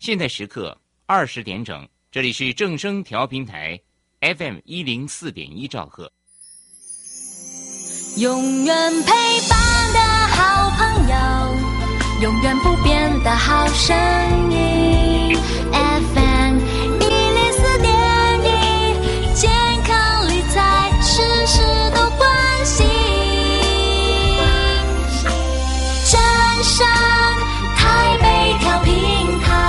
现在时刻20点整，这里是正声调频台 FM104.1兆赫。 永远陪伴的好朋友，永远不变的好声音 FM104.1，健康理财事事都关心，正声台北调频台。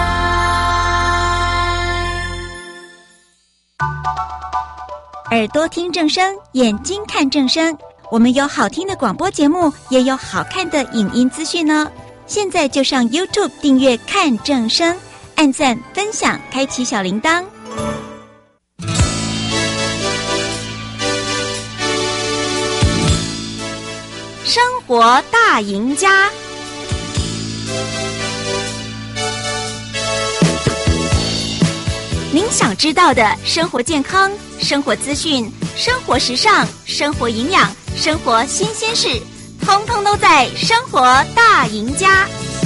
耳朵听正声，眼睛看正声，我们有好听的广播节目，也有好看的影音资讯呢。现在就上 YouTube 订阅看正声，按赞分享，开启小铃铛。生活大赢家，您想知道的生活健康、生活资讯、生活时尚、生活营养、生活新鲜事，通通都在生活大赢家。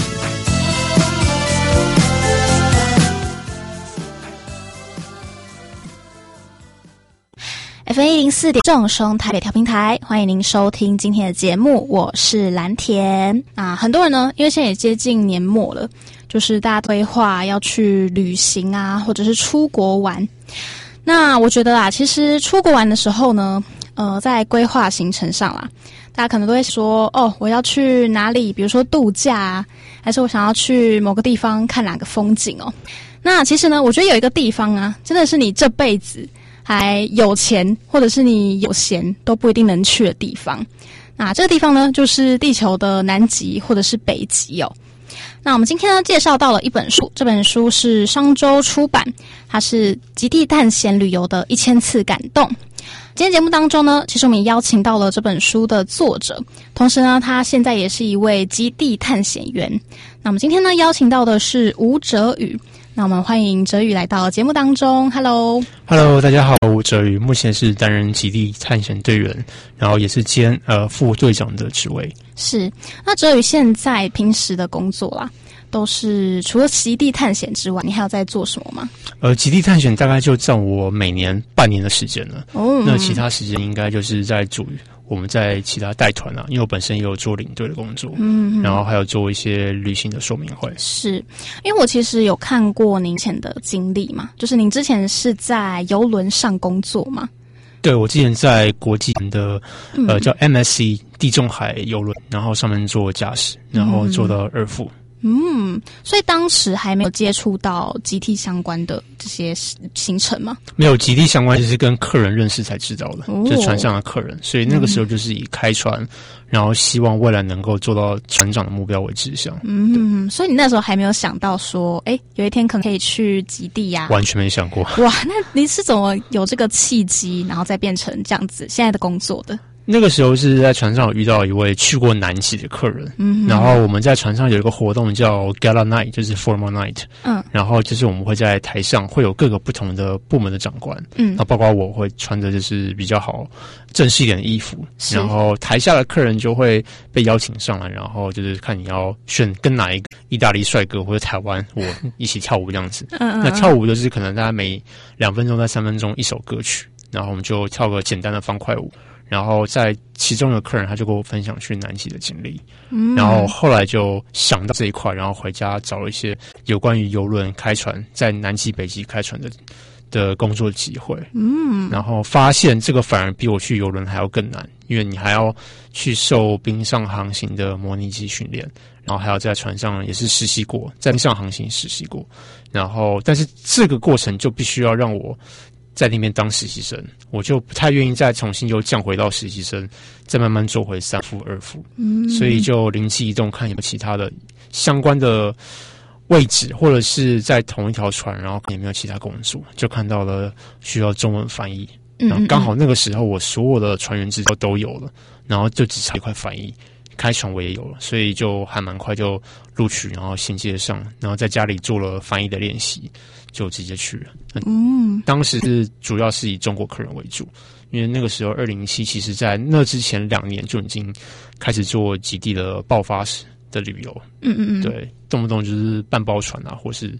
FM104.1正声台北调频台，欢迎您收听今天的节目，我是蓝田啊。很多人呢，因为现在也接近年末了，就是大家规划要去旅行啊，或者是出国玩。那我觉得啊，其实出国玩的时候呢，在规划行程上啦，大家可能都会说，我要去哪里，比如说度假啊，还是我想要去某个地方看哪个风景哦。那其实呢，我觉得有一个地方啊，真的是你这辈子还有钱或者是你有闲都不一定能去的地方。那这个地方呢，就是地球的南极或者是北极哦。那我们今天呢介绍到了一本书，这本书是商周出版，它是极地探险旅游的1000次感动。今天节目当中呢，其实我们也邀请到了这本书的作者，同时呢他现在也是一位极地探险员。那我们今天呢邀请到的是吴哲宇，那我们欢迎哲宇来到节目当中。 Hello， 大家好，我哲宇，目前是担任极地探险队员，然后也是兼副队长的职位。 是，那哲宇现在平时的工作啦，都是除了极地探险之外，你还有在做什么吗？ 极地探险大概就占我每年半年的时间了。那其他时间应该就是在我们在其他带团啊，因为我本身也有做领队的工作，然后还有做一些旅行的说明会。是， 因为我其实有看过您以前的经历嘛，就是您之前是在邮轮上工作嘛？ 对，我之前在国际的叫 MSC 地中海邮轮，然后上面做驾驶，然后做到2副。 所以当时还没有接触到极地相关的这些行程吗？ 没有，极地相关就是跟客人认识才知道的，就是船上的客人，所以那个时候就是以开船，然后希望未来能够做到船长的目标为志向。 所以你那时候还没有想到说，有一天可能可以去极地呀？ 完全没想过。 哇，那你是怎么有这个契机，然后再变成这样子现在的工作的？ 那个时候是在船上有遇到一位去过南极的客人，然后我们在船上有一个活动叫 Gala Night， 就是 Formal Night，然后就是我们会在台上会有各个不同的部门的长官，那包括我会穿的就是比较好正式一点的衣服，然后台下的客人就会被邀请上来，然后就是看你要选跟哪一个意大利帅哥或者台湾我一起跳舞这样子。那跳舞就是可能大概每2分钟到3分钟一首歌曲，然后我们就跳个简单的方块舞。然后在其中的客人他就跟我分享去南极的经历，然后后来就想到这一块，然后回家找了一些有关于邮轮开船在南极北极开船的工作机会，然后发现这个反而比我去邮轮还要更难，因为你还要去受冰上航行的模拟机训练，然后还要在船上也是实习过，在冰上航行实习过，然后但是这个过程就必须要让我在那边当实习生，我就不太愿意再重新又降回到实习生，再慢慢做回3副2副，所以就灵机一动，看有没有其他的相关的位置，或者是在同一条船，然后有没有其他工作，就看到了需要中文翻译，然后刚好那个时候我所有的船员资料都有了，然后就只差一块翻译，开船我也有了，所以就还蛮快就录取，然后衔接上，然后在家里做了翻译的练习，就直接去了。当时是主要是以中国客人为主，因为那个时候2017，其实在那之前2年就已经开始做极地的爆发式的旅游。对，动不动就是半包船啊，或是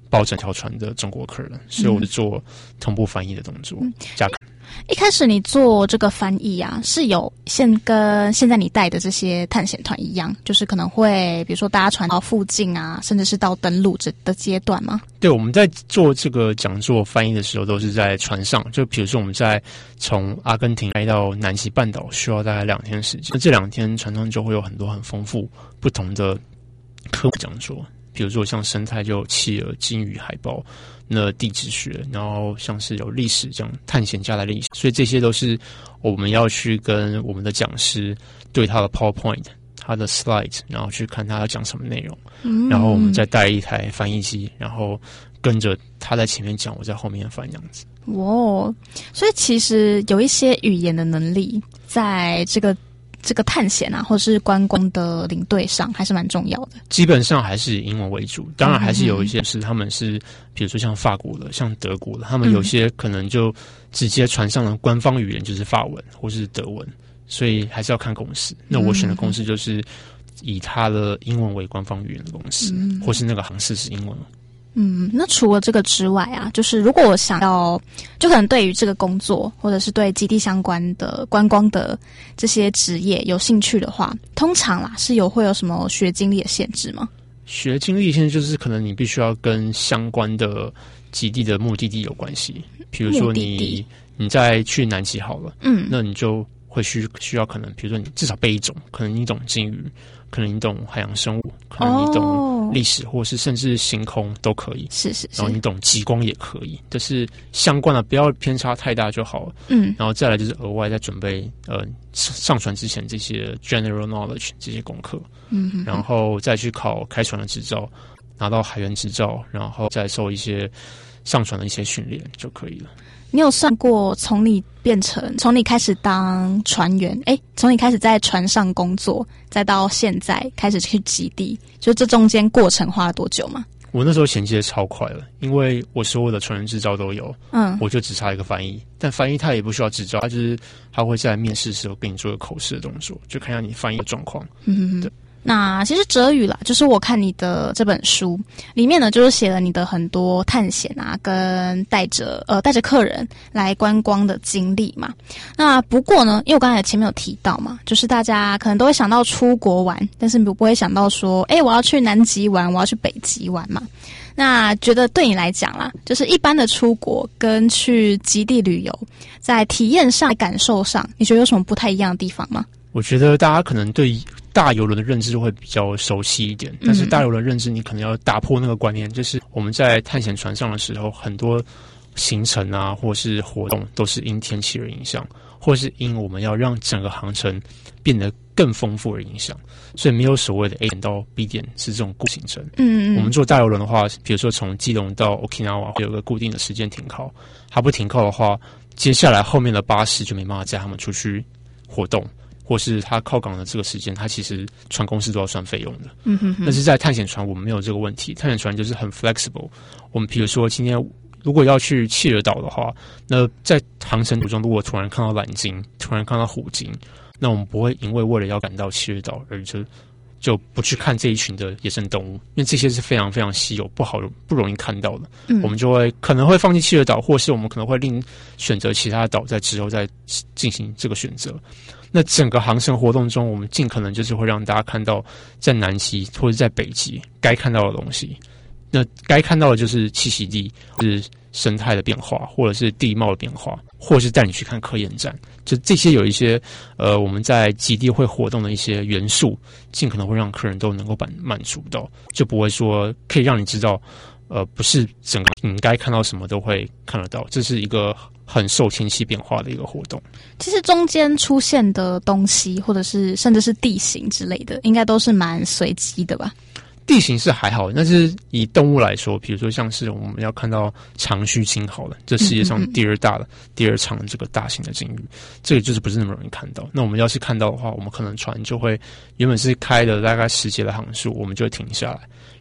包整条船的中国客人，所以我是做同步翻译的动作。 一开始你做这个翻译啊，是有跟现在你带的这些探险团一样，就是可能会比如说搭船到附近啊，甚至是到登陆的阶段吗？ 对，我们在做这个讲座翻译的时候，都是在船上。就比如说我们在从阿根廷来到南极半岛，需要大概2天时间。那这2天船上就会有很多很丰富不同的科普讲座，比如说像生态就有企鹅、鲸鱼、海豹。那地质学，然后像是有历史这样探险家的历史，所以这些都是我们要去跟我们的讲师对他的 PowerPoint、他的 Slide， 然后去看他要讲什么内容，然后我们再带一台翻译机，然后跟着他在前面讲，我在后面翻这样子。 哇，所以其实有一些语言的能力，在这个探险啊，或者是观光的领队上，还是蛮重要的。基本上还是以英文为主，当然还是有一些是他们是，比如说像法国的、像德国的，他们有些可能就直接船上的官方语言就是法文或是德文，所以还是要看公司。那我选的公司就是以他的英文为官方语言的公司，或是那个航司是英文。 那除了这个之外啊，就是如果我想要，就可能对于这个工作或者是对基地相关的观光的这些职业有兴趣的话，通常啦是会有什么学经历的限制吗？ 学经历现在就是可能你必须要跟相关的基地的目的地有关系，比如说你在去南极好了，那你就会需要可能，比如说你至少背一种，可能你懂鲸鱼，可能你懂海洋生物，可能你懂历史，或是甚至星空都可以。 是。 然后你懂极光也可以，就是相关的，不要偏差太大就好了。然后再来就是额外再准备上船之前这些 general knowledge 这些功课。然后再去考开船的执照，拿到海员执照，然后再受一些上船的一些训练就可以了。 你有算过从你开始当船员，从你开始在船上工作，再到现在开始去基地，就这中间过程花了多久吗？ 我那时候衔接超快了，因为我所有的船员执照都有，我就只差一个翻译，但翻译他也不需要执照，他会在面试时候跟你做一个口试的动作，就看一下你翻译的状况。对。 那其实哲宇啦，就是我看你的这本书里面呢，就是写了你的很多探险啊，跟带着客人来观光的经历嘛。那不过呢，因为我刚才前面有提到嘛，就是大家可能都会想到出国玩，但是不会想到说，我要去南极玩，我要去北极玩嘛。那觉得对你来讲啦，就是一般的出国跟去极地旅游，在体验上、感受上，你觉得有什么不太一样的地方吗？ 我觉得大家可能对大邮轮的认知会比较熟悉一点，但是大邮轮认知你可能要打破那个观念，就是我们在探险船上的时候，很多行程啊或是活动都是因天气而影响，或是因我们要让整个航程变得更丰富而影响，所以没有所谓的 A 点到 B 点是这种固行程。我们做大邮轮的话，比如说从基隆到 Okinawa 会有个固定的时间停靠，它不停靠的话，接下来后面的巴士就没办法载他们出去活动，或是他靠港的这个时间，他其实船公司都要算费用的。但是在探险船我们没有这个问题，探险船就是很 flexible。我们比如说今天如果要去企鹅岛的话，那在航程途中如果突然看到蓝鲸，突然看到虎鲸，那我们不会因为了要赶到企鹅岛而就不去看这一群的野生动物，因为这些是非常非常稀有、不容易看到的。我们就会可能会放弃企鹅岛，或是我们可能会选择其他的岛，在之后再进行这个选择。那整个航程活动中，我们尽可能就是会让大家看到在南极或者在北极该看到的东西。那该看到的就是栖息地，是生态的变化，或者是地貌的变化，或者是带你去看科研站。就这些有一些我们在基地会活动的一些元素，尽可能会让客人都能够满足到，就不会说可以让你知道不是整个你该看到什么都会看得到，这是一个很受天气变化的一个活动。 其实中间出现的东西，或者是甚至是地形之类的，应该都是蛮随机的吧？ 地形是还好，但是以动物来说，比如说像是我们要看到长须鲸好了，这世界上第二长的这个大型的鲸鱼，这个就是不是那么容易看到。那我们要是看到的话，我们可能船就会原本是开的大概10节的航速，我们就会停下来，然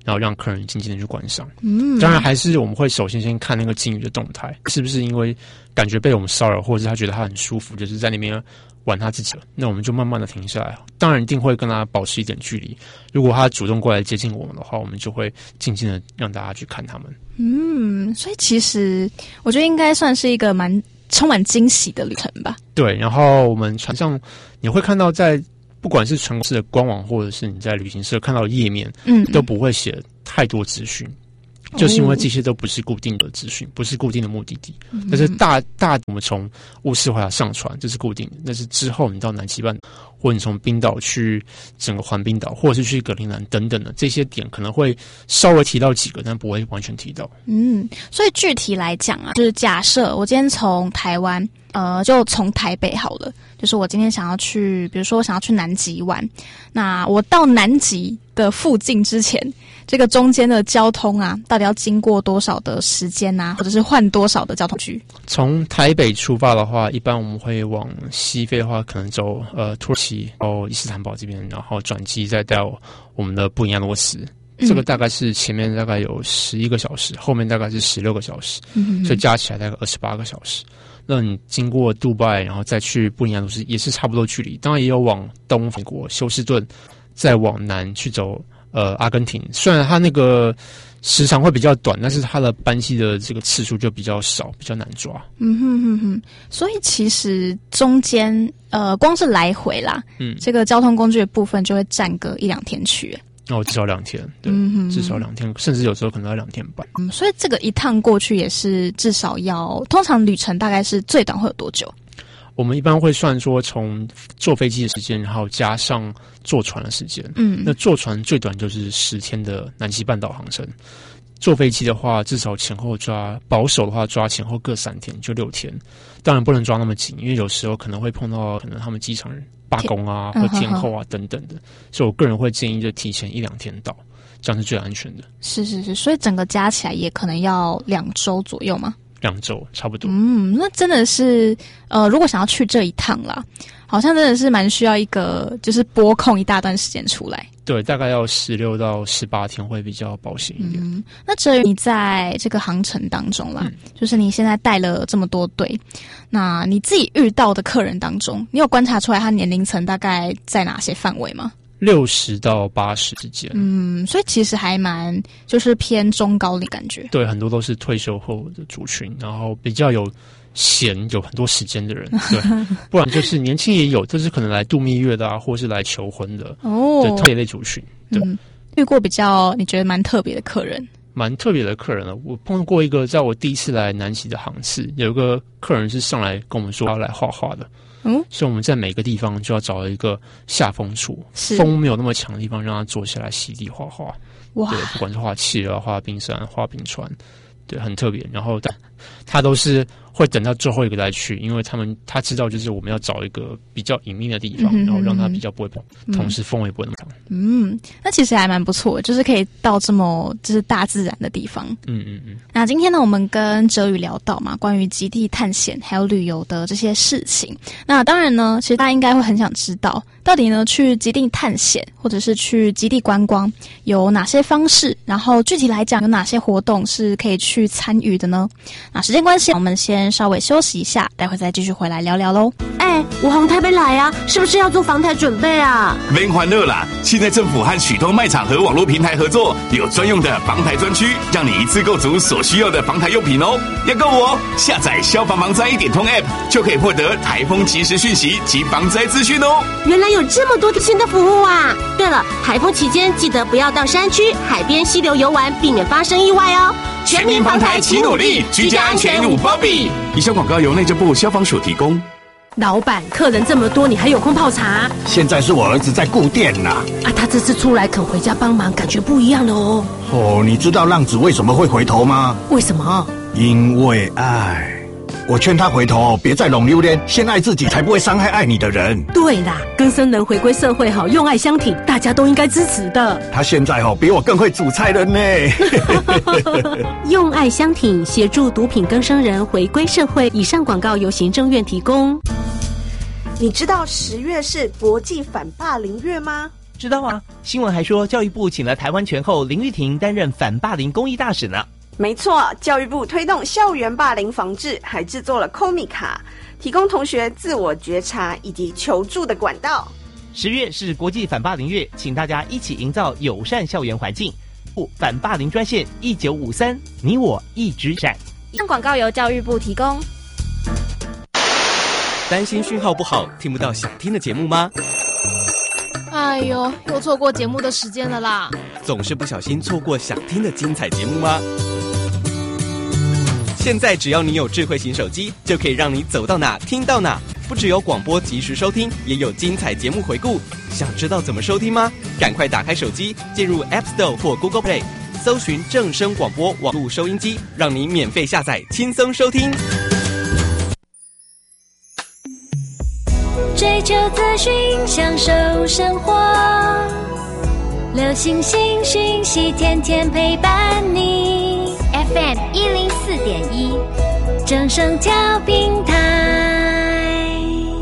然后让客人静静的去观赏。当然还是我们会首先看那个鲸鱼的动态，是不是因为感觉被我们骚扰，或者是他觉得他很舒服，就是在那边玩他自己了，那我们就慢慢的停下来。当然一定会跟他保持一点距离，如果他主动过来接近我们的话，我们就会静静的让大家去看他们。 所以其实我觉得应该算是一个充满惊喜的旅程吧。 对，然后我们船上你会看到，在不管是船公司的官网，或者是你在旅行社看到的页面，都不会写太多资讯，就是因为这些都不是固定的资讯，不是固定的目的地。但是大我们从乌斯怀亚上船，这是固定的。但是之后你到南极半，或者你从冰岛去整个环冰岛，或者是去格陵兰等等的这些点，可能会稍微提到几个，但不会完全提到。 所以具体来讲啊，就是假设我今天从台湾，就从台北好了，就是我今天想要去，比如说我想要去南极玩，那我到南极的附近之前，这个中间的交通啊，到底要经过多少的时间啊，或者是换多少的交通区？ 从台北出发的话，一般我们会往西飞的话，可能走土耳其到伊斯坦堡这边，然后转机再到我们的布宜诺斯罗斯。这个大概是前面大概有11个小时，后面大概是16个小时，所以加起来大概28个小时。那你经过杜拜，然后再去布宜诺斯也是差不多距离。当然也有往东美国休斯顿，再往南去走阿根廷。虽然它那个时长会比较短，但是它的班机的这个次数就比较少，比较难抓。 所以其实中间光是来回啦，这个交通工具的部分就会占个1-2天去。 至少2天，对，至少2天，甚至有时候可能要2天半。 所以这个一趟过去也是至少要，通常旅程大概是最短会有多久？ 我们一般会算说从坐飞机的时间，然后加上坐船的时间。那坐船最短就是10天的南极半岛航程。坐飞机的话，至少前后抓，保守的话抓前后各3天，就6天。当然不能抓那么紧，因为有时候可能会碰到可能他们机场人罢工啊，或天候啊等等的，所以我个人会建议就提前1-2天到，这样是最安全的。 是，所以整个加起来也可能要2周左右吗？2 周差不多。 那真的是如果想要去这一趟啦，好像真的是蛮需要一个就是拨空一大段时间出来。 对，大概要16到18天会比较保险一点。 那至于你在这个航程当中啦，就是你现在带了这么多队，那你自己遇到的客人当中，你有观察出来他年龄层大概在哪些范围吗？60到80之间。所以其实还蛮就是偏中高龄感觉。 对，很多都是退休后的族群，然后比较有很多时间的人，对，不然就是年轻也有，就是可能来度蜜月的啊，或是来求婚的对，特别类族群。对， 遇过比较你觉得蛮特别的客人？ 蛮特别的客人了，我碰过一个，在我第一次来南极的航次，有一个客人是上来跟我们说要来画画的。所以我们在每个地方就要找一个下风处，风没有那么强的地方，让他坐下来席地画画。哇！对，不管是画企鹅、画冰山、画冰川，对，很特别。然后他都是会等到最后一个再去，因为他知道就是我们要找一个比较隐秘的地方，然后让他比较不会同时风也不会那么强。 那其实还蛮不错的，就是可以到这么就是大自然的地方。那今天呢，我们跟哲宇聊到嘛，关于极地探险还有旅游的这些事情。那当然呢，其实大家应该会很想知道，到底呢去极地探险或者是去极地观光有哪些方式，然后具体来讲有哪些活动是可以去参与的呢？那时间关系，我们先稍微休息一下，待会再继续回来聊聊咯。 我从台北来啊，是不是要做防台准备啊？ 别欢乐啦！现在政府和许多卖场和网络平台合作，有专用的防台专区，让你一次购足所需要的防台用品哦。要购哦，下载消防防灾1.通 App 就可以获得台风即时讯息及防灾资讯哦。 原来有这么多新的服务啊！对了，台风期间记得不要到山区、海边、溪流游玩，避免发生意外哦。 全民防台齐努力，居家安全无包庇。以上广告由内政部消防署提供。 老板，客人这么多，你还有空泡茶？ 现在是我儿子在顾店呐。 他这次出来肯回家帮忙，感觉不一样了哦。 你知道浪子为什么会回头吗？ 为什么？ 因为爱。我劝他回头，别再弄榴莲，先爱自己，才不会伤害爱你的人。 对啦，更生人回归社会好，用爱相挺，大家都应该支持的。 他现在比我更会煮菜了呢。 用爱相挺，协助毒品更生人回归社会。以上广告由行政院提供。 你知道10月是国际反霸凌月吗？ 知道啊，新闻还说教育部请了台湾拳后林玉婷担任反霸凌公益大使呢。 没错，教育部推动校园霸凌防治，还制作了 Komi 卡，提供同学自我觉察以及求助的管道。 10月是国际反霸凌月，请大家一起营造友善校园环境。反霸凌专线1953，你我一直闪。 以上广告由教育部提供。 担心讯号不好，听不到想听的节目吗？ 哎呦，又错过节目的时间了啦！ 总是不小心错过想听的精彩节目吗？现在只要你有智慧型手机，就可以让你走到哪听到哪。不只有广播及时收听，也有精彩节目回顾。想知道怎么收听吗？赶快打开手机，进入 App Store 或 Google Play， 搜寻正声广播网络收音机，让你免费下载，轻松收听。 追求资讯，享受生活，流行新讯息，天天陪伴你。FM 104.1，正声调频台。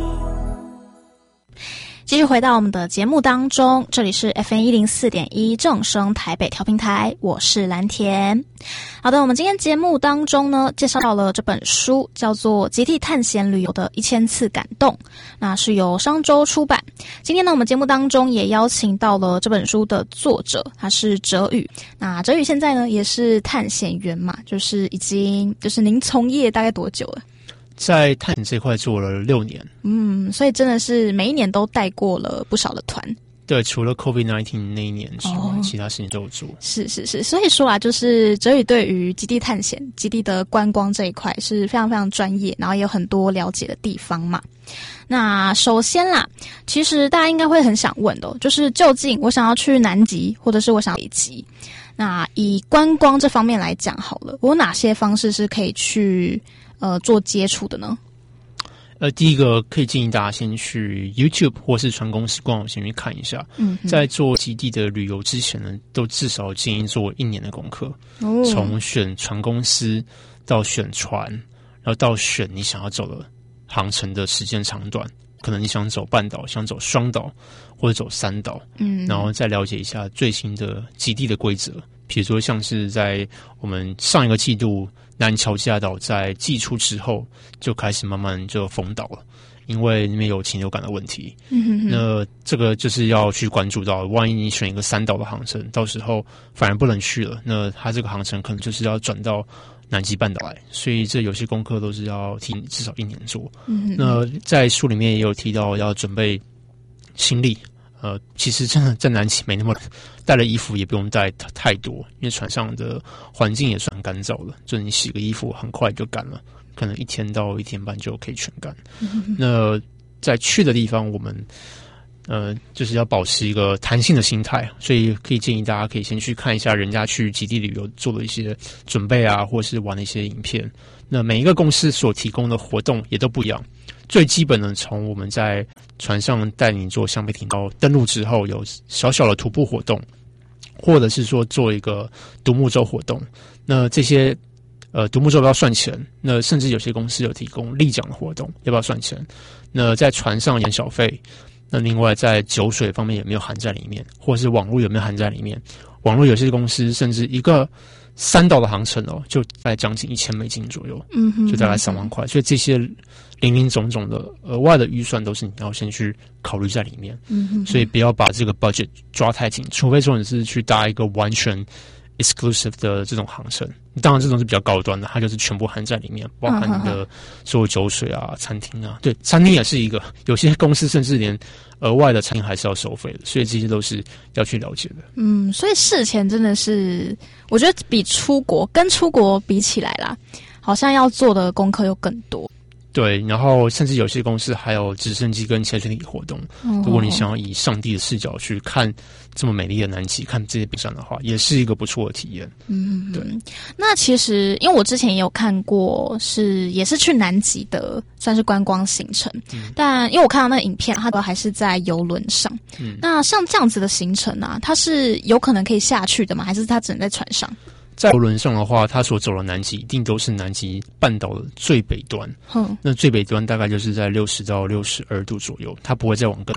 继续回到我们的节目当中，这里是 FM 104.1正声台北调频台，我是蓝田。好的，我们今天节目当中呢，介绍到了这本书，叫做《极地探险旅游的1000次感动》，那是由商周出版。今天呢，我们节目当中也邀请到了这本书的作者，他是哲宇。那哲宇现在呢，也是探险员嘛，就是您从业大概多久了？ 在探险这块做了6年， 所以真的是每一年都带过了不少的团。 对，除了 COVID-19 那一年之外，其他事情都有做。 是，所以说啊，就是哲宇对于极地探险、极地的观光这一块是非常非常专业，然后也有很多了解的地方嘛。那首先啦，其实大家应该会很想问的，就是究竟我想要去南极，或者是我想北极，那以观光这方面来讲好了，我有哪些方式是可以去做接触的呢？ 第一个可以建议大家先去 YouTube 或是船公司官网先去看一下。在做极地的旅游之前呢，都至少建议做1年的功课，从选船公司到选船，然后到选你想要走的航程的时间长短。可能你想走半岛，想走双岛，或者走3岛，然后再了解一下最新的极地的规则。比如说像是在我们上一个季度南乔治亚岛在季初之后就开始慢慢就封岛了，因为那边有禽流感的问题。那这个就是要去关注到，万一你选一个3岛的航程，到时候反而不能去了，那它这个航程可能就是要转到南极半岛来，所以这有些功课都是要提至少1年做。那在书里面也有提到要准备行李。其实真的在南极没那么带了衣服也不用带太多，因为船上的环境也算干燥了，就你洗个衣服很快就干了，可能1天到1天半就可以全干。那在去的地方，我们就是要保持一个弹性的心态，所以可以建议大家可以先去看一下人家去极地旅游做的一些准备啊，或是玩的一些影片。那每一个公司所提供的活动也都不一样。最基本的，从我们在船上带你做橡皮艇到登陆之后，有小小的徒步活动，或者是说做一个独木舟活动。那这些独木舟要不要算钱？那甚至有些公司有提供立桨的活动，要不要算钱？那在船上免小费。那另外在酒水方面有没有含在里面，或者是网络有没有含在里面？网络有些公司甚至一个3岛的航程就大概将近$1000左右，就大概3万块。所以这些林林总总的额外的预算都是你要先去考虑在里面。所以不要把这个 budget 抓太紧，除非说你是去搭一个完全 exclusive 的这种航程，当然这种是比较高端的，它就是全部含在里面，包含你的所有酒水啊、餐厅啊。对，餐厅也是一个，有些公司甚至连额外的餐厅还是要收费的，所以这些都是要去了解的。 所以事前真的是，我觉得比出国比起来啦，好像要做的功课又更多。 对，然后甚至有些公司还有直升机跟潜水艇活动。如果你想要以上帝的视角去看这么美丽的南极，看这些冰山的话，也是一个不错的体验。对。 那其实因为我之前也有看过，也是去南极的，算是观光行程。但因为我看到那个影片，它都还是在邮轮上。那像这样子的行程啊，它是有可能可以下去的吗？还是它只能在船上？ 在邮轮上的话，它所走的南极一定都是南极半岛的最北端。那最北端大概就是在60到62度左右，它不会再往更，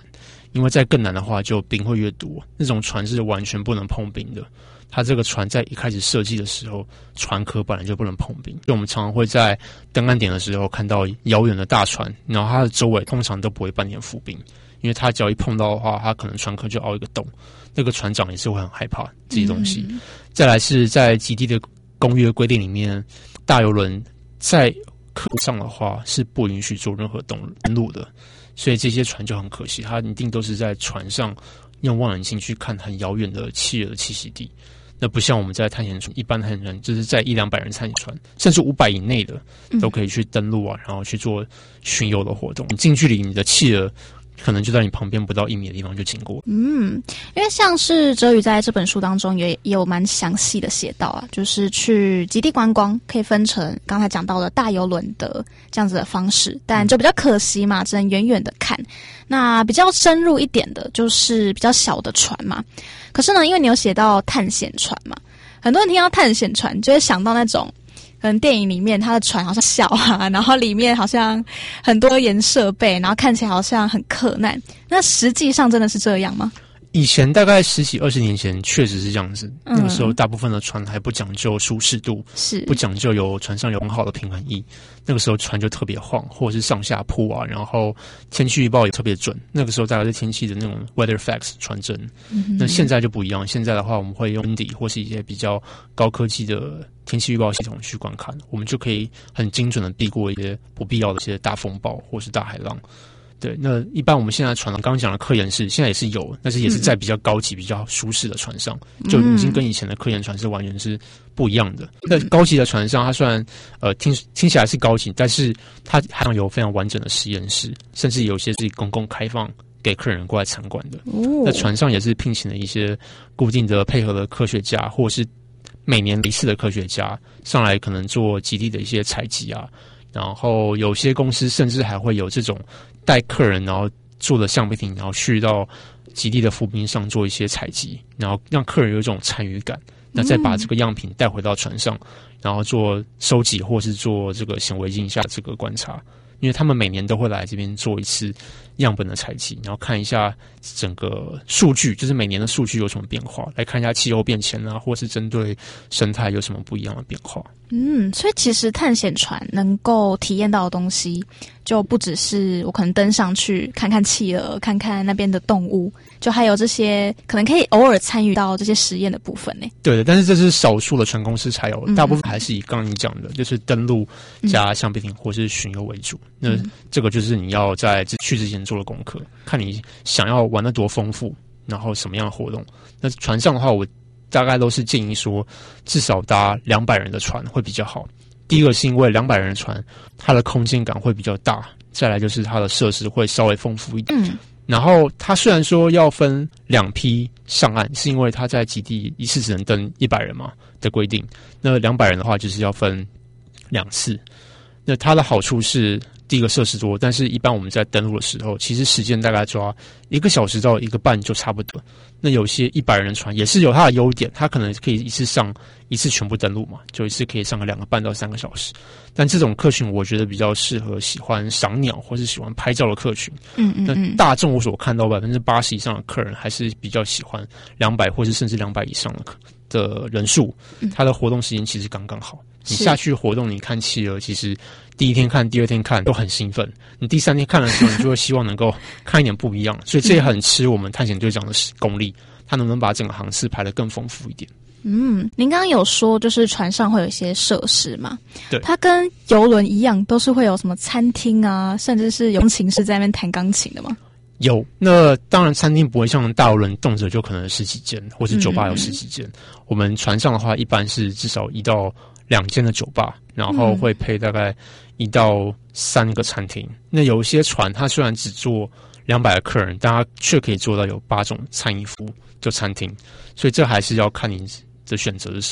因为再更难的话，就冰会越多。那种船是完全不能碰冰的。它这个船在一开始设计的时候，船壳本来就不能碰冰，所以我们常常会在登岸点的时候看到遥远的大船，然后它的周围通常都不会半点浮冰，因为它只要一碰到的话，它可能船壳就凹一个洞，那个船长也是会很害怕这些东西。再来是在极地的公约规定里面，大邮轮在课上的话是不允许做任何登陆的，所以这些船就很可惜，它一定都是在船上用望远镜去看很遥远的企鹅的栖息地。那不像我们在探险船，一般探险船就是在100-200人探险船，甚至500以内的都可以去登陆啊，然后去做巡游的活动。你近距离，你的企鹅可能就在你旁边不到1米的地方就经过。 因为像是哲宇在这本书当中也有蛮详细的写到啊，就是去极地观光可以分成刚才讲到的大邮轮的这样子的方式，但就比较可惜嘛，只能远远的看。那比较深入一点的就是比较小的船嘛。可是呢，因为你有写到探险船嘛，很多人听到探险船就会想到那种可能电影里面它的船好像小啊，然后里面好像很多颜设备，然后看起来好像很克难。那实际上真的是这样吗？ 以前大概10几20年前确实是这样子，那个时候大部分的船还不讲究舒适度，是不讲究船上有很好的平衡翼，那个时候船就特别晃，或者是上下扑啊，然后天气预报也特别准，那个时候大概是天气的那种 weather facts 传真。那现在就不一样，现在的话我们会用 Windy 或是一些比较高科技的天气预报系统去观看，我们就可以很精准的避过一些不必要的一些大风暴或是大海浪。对，那一般我们现在船刚刚讲的科研室现在也是有，但是也是在比较高级比较舒适的船上，就已经跟以前的科研船是完全是不一样的。那高级的船上它虽然听起来是高级，但是它还有非常完整的实验室，甚至有些是公共开放给客人过来参观的。那船上也是聘请了一些固定的配合的科学家，或者是每年一次的科学家上来可能做极地的一些采集啊，然后有些公司甚至还会有这种带客人然后坐的橡皮艇，然后去到极地的浮冰上做一些采集，然后让客人有一种参与感，那再把这个样品带回到船上，然后做收集或是做这个显微镜下这个观察。因为他们每年都会来这边做一次样本的采集，然后看一下整个数据，就是每年的数据有什么变化，来看一下气候变迁啊，或是针对生态有什么不一样的变化。 所以其实探险船能够体验到的东西，就不只是我可能登上去看看企鹅，看看那边的动物，就还有这些可能可以偶尔参与到这些实验的部分呢。 对的，但是这是少数的船公司才有，大部分还是以刚刚你讲的，就是登陆加橡皮艇或是巡游为主。那这个就是你要在去之前做的功课，看你想要玩得多丰富，然后什么样的活动。那船上的话，我大概都是建议说，至少搭200人的船会比较好。第一个是因为200人的船，它的空间感会比较大，再来就是它的设施会稍微丰富一点。然后它虽然说要分2批上岸，是因为它在极地一次只能登100人嘛的规定。那200人的话，就是要分2次。那它的好处是，第一个设施多，但是一般我们在登陆的时候，其实时间大概抓1个小时到1个半就差不多。那有些100人的船也是有它的优点，它可能可以一次全部登陆嘛，就一次可以上个2个半到3个小时。但这种客群我觉得比较适合喜欢赏鸟或是喜欢拍照的客群。那大众我所看到80%以上的客人还是比较喜欢200或是甚至200以上的人数，它的活动时间其实刚刚好。你下去活动，你看企鹅，其实第一天看、第二天看都很兴奋。你第3天看的时候，你就会希望能够看一点不一样。所以这也很吃我们探险队长的功力，他能不能把整个航次排得更丰富一点。 您刚刚有说，就是船上会有一些设施嘛？ 对， 它跟邮轮一样，都是会有什么餐厅啊，甚至是有琴师在那边弹钢琴的吗？ 有，那当然餐厅不会像大邮轮动辄就可能10几间，或是酒吧有10几间。我们船上的话，一般是至少1到2间的酒吧，然后会配大概1到3个餐厅。那有一些船，它虽然只坐200个客人，但它却可以做到有8种餐饮服务，就餐厅。所以这还是要看你的选择是什么。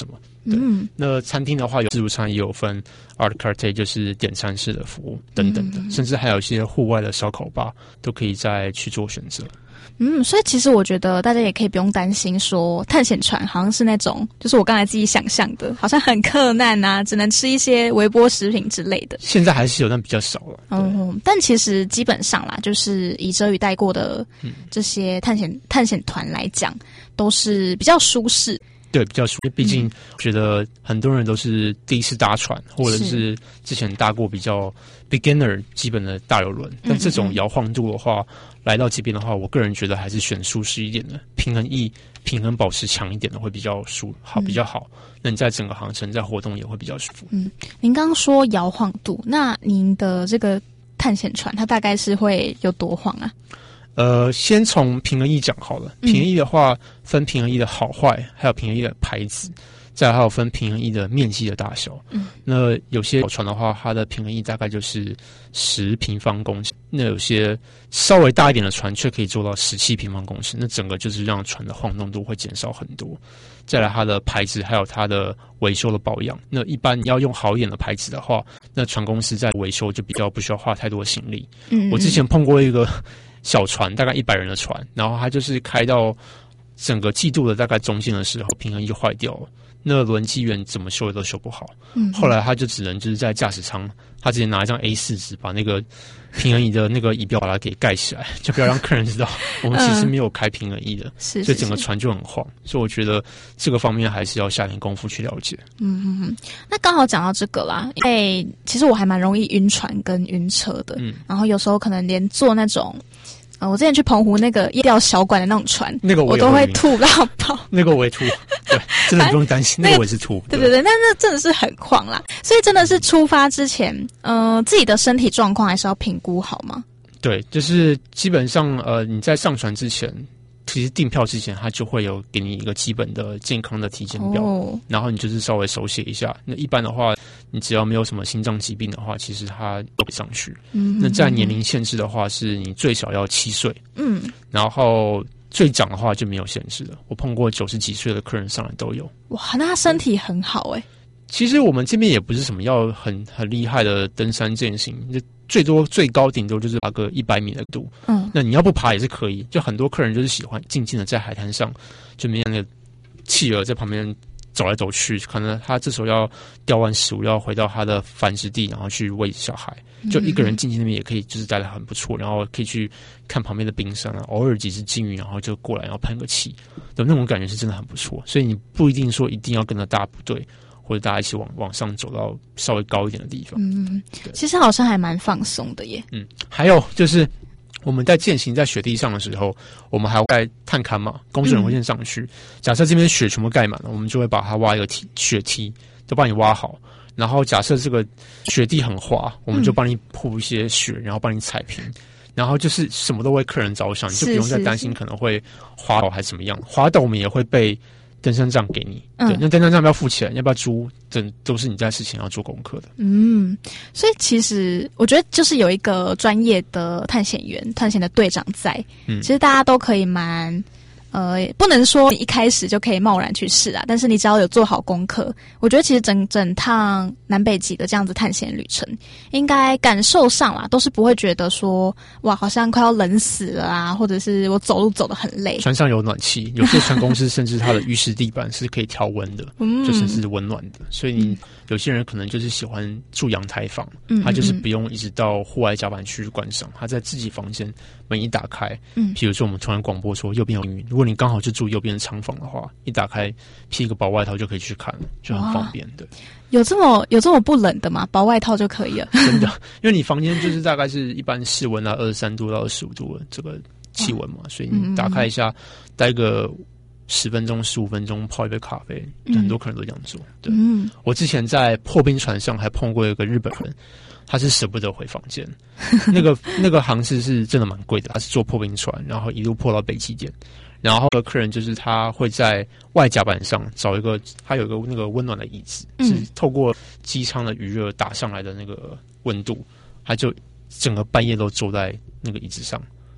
那餐厅的话，有自助餐也有分 à la carte， 就是点餐式的服务等等的，甚至还有一些户外的烧烤吧，都可以再去做选择。 所以其实我觉得大家也可以不用担心说探险船好像是那种就是我刚才自己想象的好像很克难啊，只能吃一些微波食品之类的。 现在还是有，但比较少了。 但其实基本上啦，就是以哲宇带过的这些探险团来讲，都是比较舒适。 对，比较舒适。毕竟觉得很多人都是第一次搭船，或者是之前搭过比较 beginner 基本的大邮轮，但这种摇晃度的话，来到这边的话，我个人觉得还是选舒适一点的，平衡保持强一点的会比较比较好。那你在整个航程在活动也会比较舒服。 您刚刚说摇晃度，那您的这个探险船它大概是会有多晃啊？ 先从平衡翼讲好了。平衡翼的话，分平衡翼的好坏，还有平衡翼的牌子，再来还有分平衡翼的面积的大小。那有些小船的话，它的平衡翼大概就是10平方公尺，那有些稍微大一点的船却可以做到17平方公尺，那整个就是让船的晃动度会减少很多。再来它的牌子，还有它的维修的保养。那一般你要用好一点的牌子的话，那船公司在维修就比较不需要花太多的心力。我之前碰过一个小船，大概100人的船，然后它就是开到整个季度的大概中间的时候，平衡翼就坏掉了。那轮机员怎么修也都修不好。后来他就只能就是在驾驶舱，他直接拿一张 A4 纸把那个平衡翼的那个仪表把它给盖起来，就不要让客人知道我们其实没有开平衡翼的，所以整个船就很晃。所以我觉得这个方面还是要下点功夫去了解。 那刚好讲到这个啦，因为其实我还蛮容易晕船跟晕车的，然后有时候可能连坐那种。我之前去澎湖那个夜钓小馆的那种船， 那个我都会吐到爆。 那个我也吐，对，真的不用担心，那个我也是吐。 对，那真的是很晃啦。所以真的是出发之前，自己的身体状况还是要评估好吗？ 对，就是基本上你在上船之前，其实订票之前，他就会有给你一个基本的健康的体检表，然后你就是稍微手写一下。那一般的话，你只要没有什么心脏疾病的话，其实它都会上去。那在年龄限制的话，是你最小要7岁，然后最长的话就没有限制了。我碰过90几岁的客人上来都有。哇， 那他身体很好欸。 其实我们这边也不是什么要很厉害的登山健行，就最高顶多就是爬个100米的度。那你要不爬也是可以。就很多客人就是喜欢静静的在海滩上，就没有那个企鹅在旁边走来走去，可能他这时候要钓完食物，要回到他的繁殖地，然后去喂小孩。就一个人静静那边也可以，就是待得很不错，然后可以去看旁边的冰山啊，偶尔几只鲸鱼，然后就过来，然后喷个气，的那种感觉是真的很不错。所以你不一定说一定要跟着大部队，或者大家一起往上走到稍微高一点的地方。 其实好像还蛮放松的耶。 还有就是我们在健行在雪地上的时候，我们还会盖探勘嘛，工作人员会先上去。假设这边雪全部盖满了，我们就会把它挖一个雪梯，都帮你挖好。然后假设这个雪地很滑，我们就帮你铺一些雪，然后帮你踩平。然后就是什么都为客人着想，你就不用再担心可能会滑倒还是怎么样。滑倒我们也会备登山杖给你，对，那登山杖要不要付钱，要不要租，这都是你在事前要做功课的。 所以其实我觉得就是有一个专业的探险员、探险的队长在，其实大家都可以不能说你一开始就可以贸然去试啊，但是你只要有做好功课，我觉得其实整趟南北极的这样子探险旅程，应该感受上啦，都是不会觉得说哇好像快要冷死了啊，或者是我走路走得很累。 船上有暖气，有些船公司甚至它的浴室地板是可以调温的，就是是温暖的，所以你有些人可能就是喜欢住阳台房，他就是不用一直到户外甲板去观赏，他在自己房间门一打开，比如说我们突然广播说右边有云，如果你刚好就住右边的仓房的话，一打开披一个薄外套就可以去看了，就很方便。对， 有这么不冷的吗？薄外套就可以了？ 真的，因为你房间就是大概是一般室温23度到25度的这个气温嘛，所以你打开一下，待个10分钟、15分钟，泡一杯咖啡，很多客人都这样做。对，我之前在破冰船上还碰过一个日本人。他是舍不得回房间，那个航次是真的蛮贵的，他是坐破冰船，然后一路破到北极点，然后客人就是他会在外甲板上找一个，他有一个那个温暖的椅子，是透过机舱的余热打上来的那个温度，他就整个半夜都坐在那个椅子上，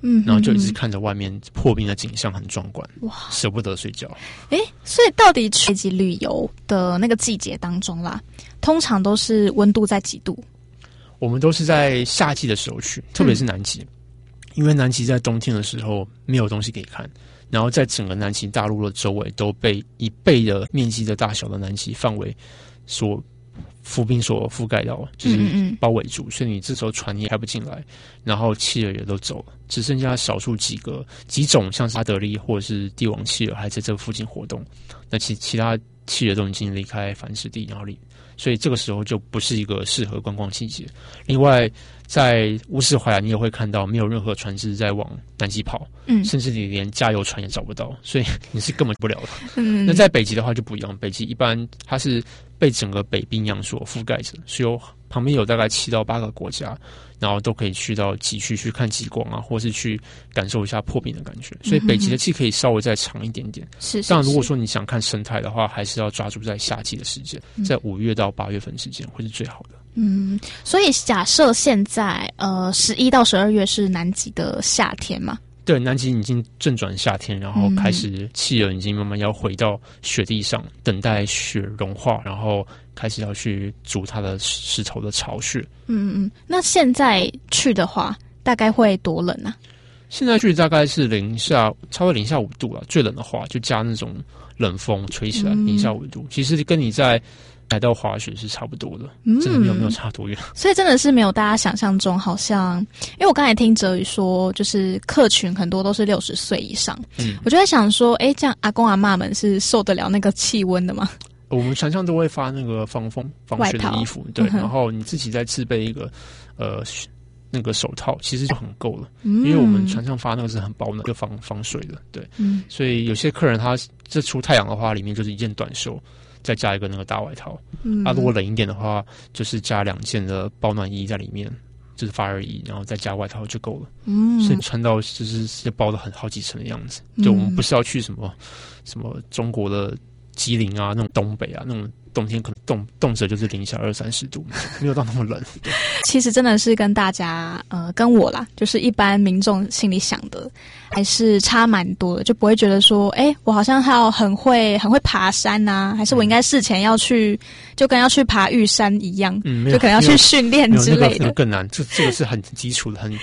然后就一直看着外面破冰的景象，很壮观，哇，舍不得睡觉。 所以到底去北极旅游的那个季节当中啦，通常都是温度在几度？ 我们都是在夏季的时候去，特别是南极，因为南极在冬天的时候没有东西可以看。然后在整个南极大陆的周围都被1倍的面积的大小的南极范围所浮冰所覆盖到，就是包围住，所以你这时候船也开不进来，然后企鹅也都走了，只剩下少数几种像是阿德利或者是帝王企鹅还在这附近活动，那其他企鹅都已经离开繁殖地，然后所以这个时候就不是一个适合观光季节。另外在乌斯怀亚你也会看到没有任何船只在往南极跑，甚至你连加油船也找不到，所以你是根本不了的。那在北极的话就不一样，北极一般它是被整个北冰洋所覆盖着，所以旁边有大概7到8个国家，然后都可以去到极区去看极光啊，或是去感受一下破冰的感觉。所以北极的季可以稍微再长一点点。当然如果说你想看生态的话，还是要抓住在夏季的时间，在5月到8月份之间会是最好的。 所以假设现在11到12月是南极的夏天嘛？ 对，南极已经正转夏天，然后开始企鹅已经慢慢要回到雪地上，等待雪融化，然后开始要去筑它的石头的巢穴。 那现在去的话，大概会多冷啊？ 现在去大概是差不多零下5度了，最冷的话就加那种冷风吹起来，零下5度，其实跟你在海盗滑雪是差不多的，真的没有差多远。 所以真的是没有大家想象中，好像因为我刚才听哲宇说，就是客群很多都是60岁以上，我就在想说，这样阿公阿嬷们是受得了那个气温的吗？ 我们船上都会发那个防风防雪的衣服，对，然后你自己再自备一个那个手套，其实就很够了，因为我们船上发那个是很薄的，就防水的，对，所以有些客人他这出太阳的话，里面就是一件短袖。再加一个那个大外套，如果冷一点的话，就是加2件的保暖衣在里面，就是发热衣，然后再加外套就够了。所以穿到就是包的好几层的样子。就我们不是要去什么中国的吉林啊，那种东北啊，那种冬天可能动辄就是零下20-30度，没有到那么冷。 其实真的是跟大家跟我啦，就是一般民众心里想的还是差蛮多的，就不会觉得说我好像要很会爬山啊，还是我应该事前要去就跟要去爬玉山一样，就可能要去训练之类的。 那个更难，这个是很基础的，很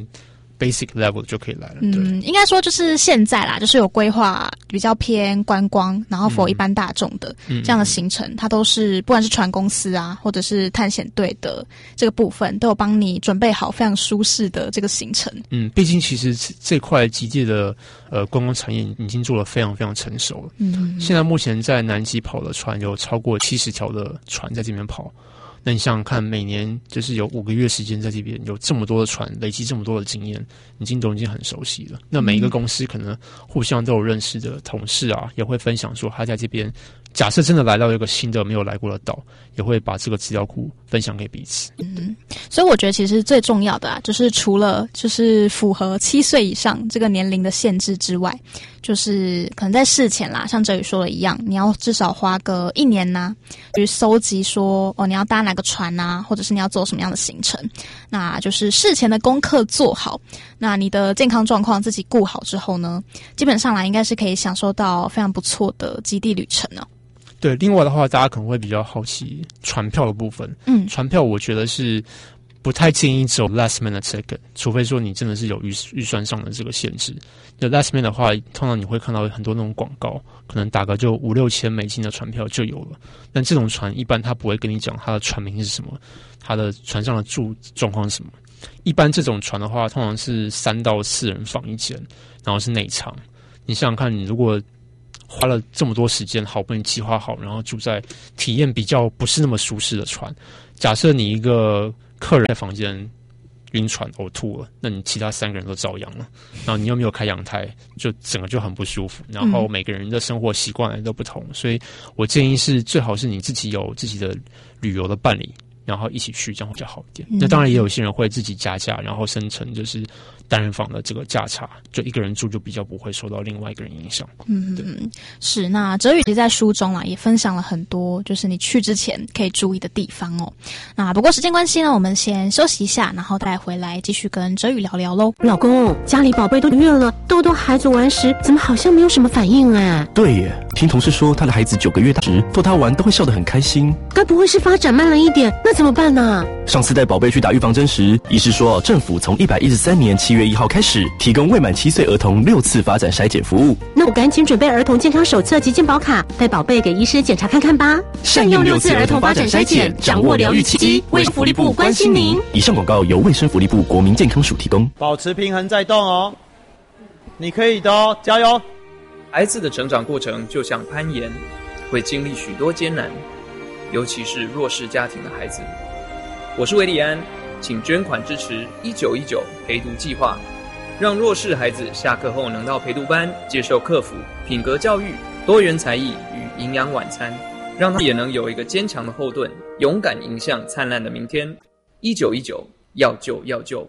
basic level 就可以来了。对， 应该说就是现在啦，就是有规划比较偏观光，然后for一般大众的这样的行程，它都是不管是船公司啊，或者是探险队的这个部分，都有帮你准备好非常舒适的这个行程。 毕竟其实这块极地的观光产业已经做得非常非常成熟了。现在目前在南极跑的船有超过70条的船在这边跑。那你想想看，每年就是有5个月时间在这边，有这么多的船，累积这么多的经验，已经很熟悉了。那每一个公司可能互相都有认识的同事啊，也会分享说他在这边，假设真的来到一个新的没有来过的岛，也会把这个资料库分享给彼此。 所以我觉得其实最重要的啊，就是除了就是符合7岁以上这个年龄的限制之外，就是可能在事前啦，像哲宇说的一样，你要至少花个1年呐，去搜集说你要搭哪个船啊，或者是你要走什么样的行程，那就是事前的功课做好，那你的健康状况自己顾好之后呢，基本上来应该是可以享受到非常不错的极地旅程哦。 对，另外的话，大家可能会比较好奇船票的部分。船票我觉得是不太建议走 last minute ticket， 除非说你真的是有预算上的这个限制。那 last minute 的话，通常你会看到很多那种广告，可能打个就5-6千美金的船票就有了。但这种船一般他不会跟你讲它的船名是什么，它的船上的住状况是什么。一般这种船的话，通常是3到4人房一间，然后是内舱。你想想看，你如果花了这么多时间，好不容易计划好，然后住在体验比较不是那么舒适的船，假设你一个客人在房间晕船呕吐了，那你其他3个人都遭殃了，然后你又没有开阳台，就整个就很不舒服，然后每个人的生活习惯都不同，所以我建议是最好是你自己有自己的旅游的伴侣，然后一起去，这样会比较好一点。那当然也有些人会自己加价，然后生成就是单人房的这个价差，就一个人住就比较不会受到另外一个人影响。 是。那哲宇其实在书中也分享了很多，就是你去之前可以注意的地方哦。那不过时间关系呢，我们先休息一下，然后再回来继续跟哲宇聊聊喽。 老公，家里宝贝都1个月了，豆豆孩子玩时怎么好像没有什么反应啊？ 对耶，听同事说他的孩子9个月大时逗他玩都会笑得很开心。 该不会是发展慢了一点？那怎么办呢？ 上次带宝贝去打预防针时，医师说政府从113年7月1号开始提供未满7岁儿童6次发展筛检服务。 那我赶紧准备儿童健康手册及健保卡，带宝贝给医师检查看看吧。 善用6次儿童发展筛检，掌握疗愈契机。卫生福利部关心您。以上广告由卫生福利部国民健康署提供。 保持平衡再动哦，你可以的哦，加油！ 孩子的成长过程就像攀岩，会经历许多艰难，尤其是弱势家庭的孩子。我是韦礼安，请捐款支持1919陪读计划，让弱势孩子下课后能到陪读班接受课辅、品格教育、多元才艺与营养晚餐，让他也能有一个坚强的后盾，勇敢迎向灿烂的明天。1919，要救要救。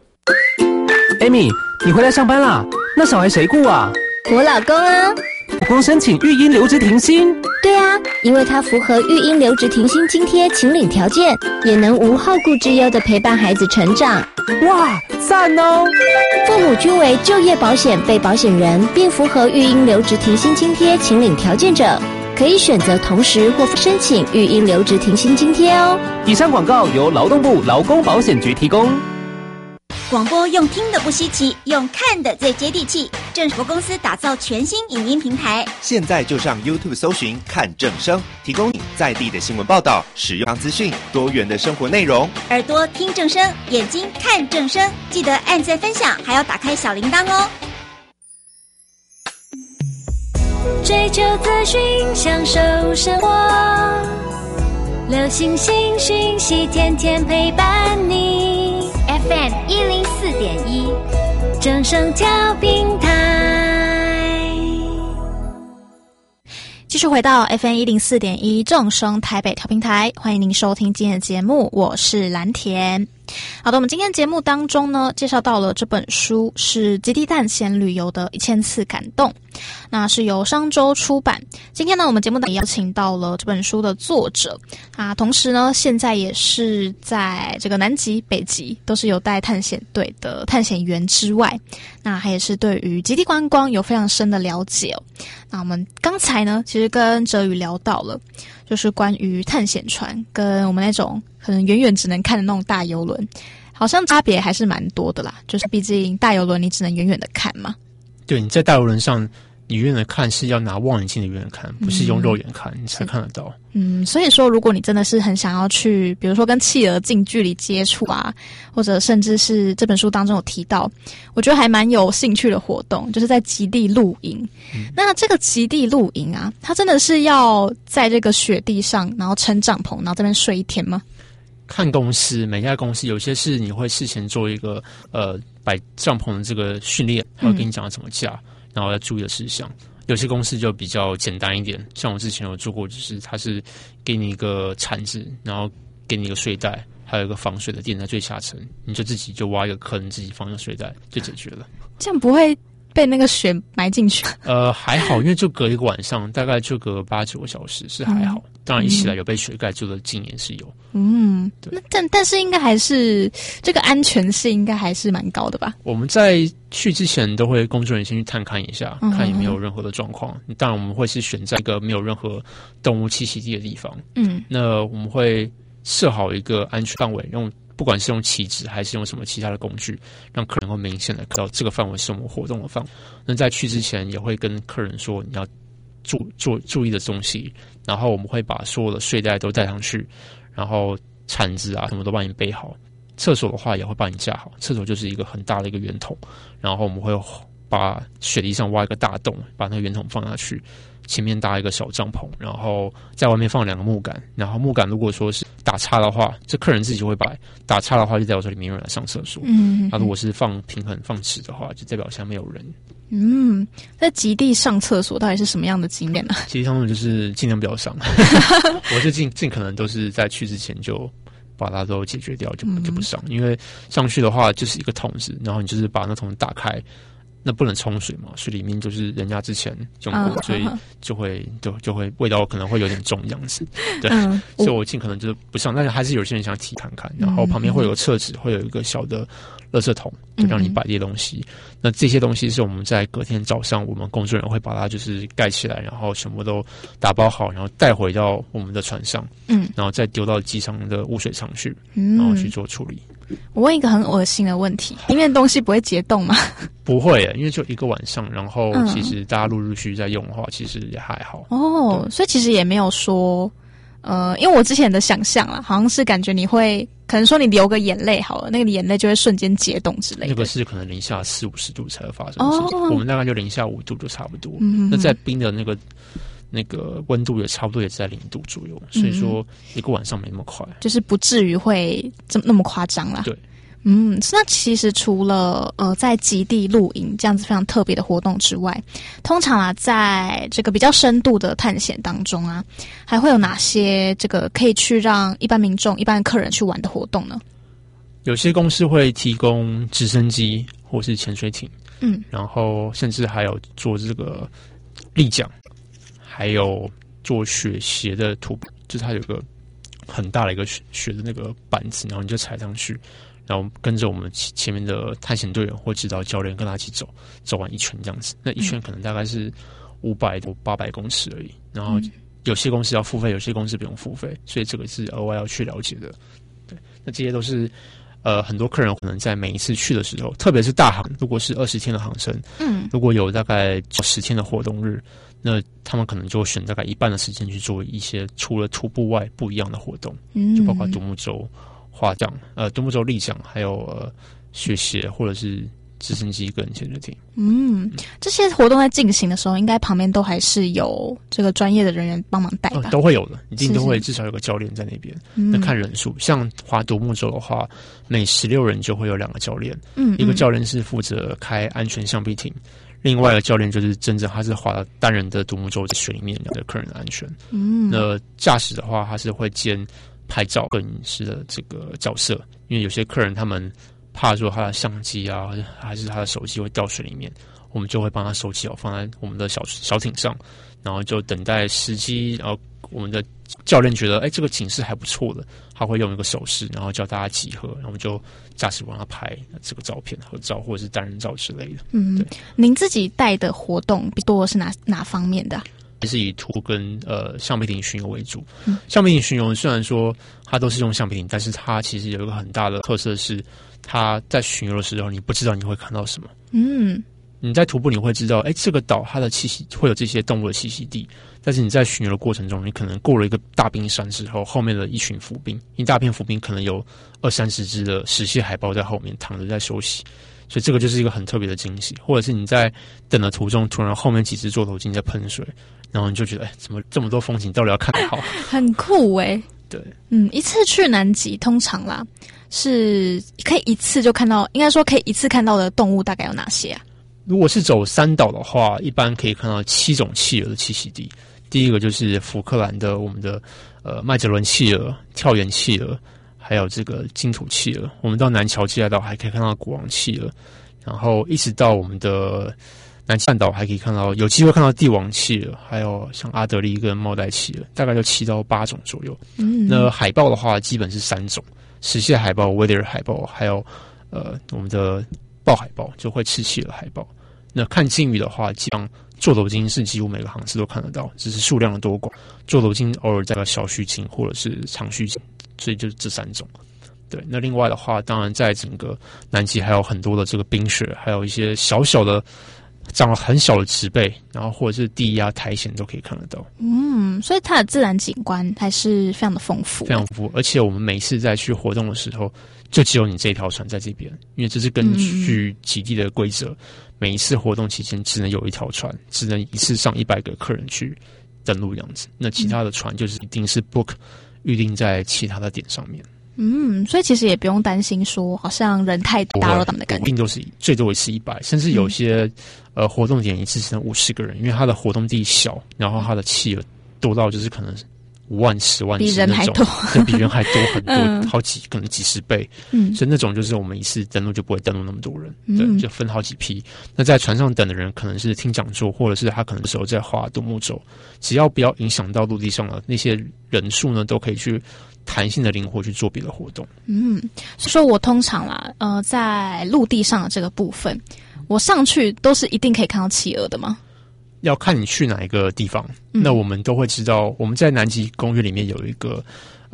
Amy， 你回来上班啦？那小孩谁顾啊？ 我老公啊。 老公申请育婴留职停薪？ 对啊，因为他符合育婴留职停薪津贴请领条件，也能无后顾之忧地陪伴孩子成长。 哇，赞哦！ 父母均为就业保险被保险人，并符合育婴留职停薪津贴请领条件者，可以选择同时或申请育婴留职停薪津贴哦。 以上广告由劳动部劳工保险局提供。 广播用听的不稀奇，用看的最接地气。政府公司打造全新影音平台， 现在就上 YouTube 搜寻看正声，提供你在地的新闻报道、实用资讯、多元的生活内容。 耳朵听正声，眼睛看正声，记得按赞分享，还要打开小铃铛哦。 追求资讯，享受生活，流行新讯息，天天陪伴你。FM 104.1，正声调频台。 继续回到 FM 104.1正声台北调频台，欢迎您收听今天的节目，我是蓝田。好的，我们今天节目当中呢，介绍到了这本书是《极地探险旅游的1000次感动》，那是由商周出版。今天呢，我们节目也邀请到了这本书的作者啊，同时呢，现在也是在这个南极、北极都是有带探险队的探险员之外，那他也是对于极地观光有非常深的了解哦。那我们刚才呢，其实跟哲宇聊到了，就是关于探险船跟我们那种可能远远只能看的那种大游轮，好像差别还是蛮多的啦。就是毕竟大游轮你只能远远的看嘛。 对，你在大游轮上，你远远的看是要拿望远镜的远远看，不是用肉眼看，你才看得到。 所以说，如果你真的是很想要去，比如说跟企鹅近距离接触啊，或者甚至是这本书当中有提到，我觉得还蛮有兴趣的活动，就是在极地露营。那这个极地露营啊，它真的是要在这个雪地上，然后撑帐篷，然后这边睡一天吗？ 看公司，每家公司有些是你会事前做一个摆帐篷的这个训练，他会跟你讲怎么架，然后要注意的事项。有些公司就比较简单一点，像我之前有做过，就是它是给你一个铲子，然后给你一个睡袋，还有一个防水的垫在最下层，你就自己就挖一个坑，自己放一个睡袋就解决了。 这样不会被那个雪埋进去？ 还好，因为就隔一个晚上，大概就隔8-9个小时，是还好。当然，一起来有被雪盖住的经验是有。 那但是应该还是这个安全性应该还是蛮高的吧？ 我们在去之前都会工作人员先去探看一下，看有没有任何的状况。当然，我们会是选在一个没有任何动物栖息地的地方。那我们会设好一个安全范围，不管是用旗帜还是用什么其他的工具，让客人会明显的看到这个范围是我们活动的范围。那在去之前也会跟客人说你要注意的东西，然后我们会把所有的睡袋都带上去，然后铲子啊什么都帮你备好。厕所的话也会帮你架好，厕所就是一个很大的一个圆筒，然后我们会把雪地上挖一个大洞，把那个圆筒放下去，前面搭一个小帐篷，然后在外面放2个木杆，然后木杆如果说是打叉的话，这客人自己就会摆，打叉的话就代表说里面有人来上厕所。那如果是放平衡放尺的话，就代表下面有人。 在极地上厕所到底是什么样的经验呢？ 极地上就是尽量不要上，我就尽可能都是在去之前就把它都解决掉，就不上。因为上去的话就是一个桶子，然后你就是把那桶打开，那不能冲水嘛，水里面就是人家之前用过，所以就会味道可能会有点重样子。对，所以我尽可能就是不上，但是还是有些人想体看看。然后旁边会有个厕纸，会有一个小的垃圾桶，就让你摆这些东西。那这些东西是我们在隔天早上，我们工作人员会把它就是盖起来，然后全部都打包好，然后带回到我们的船上，然后再丢到机上的污水厂去，然后去做处理。 我问一个很恶心的问题，里面的东西不会结冻吗？ 不会耶，因为就一个晚上，然后其实大家陆陆续续在用的话，其实也还好。 哦，所以其实也没有说，因为我之前的想象啦，好像是感觉你会，可能说你流个眼泪好了，那个眼泪就会瞬间结冻之类的。 那个是可能零下40-50度才会发生的事情，我们大概就零下5度就差不多。那在冰的那个温度也差不多也在0度左右，所以说一个晚上没那么快， 就是不至于会那么夸张啦。 对， 那其实除了在极地露营这样子非常特别的活动之外，通常啊，在这个比较深度的探险当中啊，还会有哪些这个可以去让一般民众、一般客人去玩的活动呢？ 有些公司会提供直升机或是潜水艇，然后甚至还有做这个立桨。还有做雪鞋的徒步，就是它有个很大的一个雪的那个板子，然后你就踩上去，然后跟着我们前面的探险队员或指导教练跟他一起走完一圈这样子。那一圈可能大概是500到800公尺而已。然后有些公司要付费，有些公司不用付费，所以这个是额外要去了解的。对，那这些都是很多客人可能在每一次去的时候，特别是大航，如果是20天的航程，如果有大概10天的活动日。那他们可能就选大概一半的时间去做一些除了徒步外不一样的活动，就包括独木舟、划桨、独木舟立桨，还有雪鞋或者是直升机跟潜水艇。 这些活动在进行的时候，应该旁边都还是有这个专业的人员帮忙带吧？ 都会有的，一定都会至少有个教练在那边。那看人数，像划独木舟的话，每16人就会有2个教练，一个教练是负责开安全橡皮艇。另外一个教练就是真正他是划单人的独木舟在水里面的客人的安全。那驾驶的话，他是会兼拍照摄影师的这个角色，因为有些客人他们怕说他的相机啊，还是他的手机会掉水里面，我们就会帮他收起好，放在我们的小艇上，然后就等待时机，然后我们的教练觉得这个景色还不错的，他会用一个手势，然后叫大家集合，然后我们就驾驶帮他拍这个照片、合照或者是单人照之类的。对， 您自己带的活动多是哪方面的？ 还是以徒跟橡皮艇巡游为主。橡皮艇巡游虽然说它都是用橡皮艇，但是它其实有一个很大的特色是，它在巡游的时候你不知道你会看到什么。你在徒步你会知道，这个岛它的栖息会有这些动物的栖息地，但是你在巡游的过程中，你可能过了一个大冰山之后，后面的一群浮冰，一大片浮冰可能有20-30只的石蟹海豹在后面躺着在休息，所以这个就是一个很特别的惊喜。或者是你在等的途中，突然后面几只座头鲸在喷水，然后你就觉得，怎么这么多风景，到底要看得好？ 很酷对， 一次去南极通常啦，是可以一次就看到，应该说可以一次看到的动物大概有哪些啊？ 如果是走山岛的话，一般可以看到7种企鹅的栖息地。第一个就是福克兰的我们的麦哲伦企鹅、跳岩企鹅，还有这个金土企鹅。我们到南乔治亚岛还可以看到国王企鹅，然后一直到我们的南半岛还可以看到，有机会看到帝王企鹅，还有像阿德利跟帽带企鹅，大概就7到8种左右。那海豹的话，基本是3种：石蟹海豹、威廉海豹，还有我们的豹海豹，就会吃企鹅海豹。那看鲸鱼的话，基本上座头鲸是几乎每个航次都看得到，只是数量的多寡。座头鲸偶尔在小须鲸或者是长须鲸，所以就是这3种。对，那另外的话，当然在整个南极还有很多的这个冰雪，还有一些小小的长了很小的植被，然后或者是低压苔藓都可以看得到。 所以它的自然景观还是非常的丰富， 非常丰富。而且我们每次在去活动的时候，就只有你这一条船在这边，因为这是根据极地的规则，每一次活动期间只能有一条船，只能一次上100个客人去登陆这样子。那其他的船就是一定是 book 预定在其他的点上面。 所以其实也不用担心说好像人太多打扰他们的感觉， 一定都是最多一次100，甚至有些活动点一次只能50个人，因为它的活动地小，然后它的企鹅多到就是可能 5万、10万比只那种， 人还多， 对，比人还多很多，好几可能几十倍。所以那种就是我们一次登陆就不会登陆那么多人，对，就分好几批。那在船上等的人可能是听讲座，或者是他可能时候在划独木舟，只要不要影响到陆地上的那些人数呢，都可以去弹性的灵活去做别的活动。 说我通常啦，在陆地上的这个部分，我上去都是一定可以看到企鹅的吗？ 要看你去哪一个地方，那我们都会知道，我们在南极公园里面有一个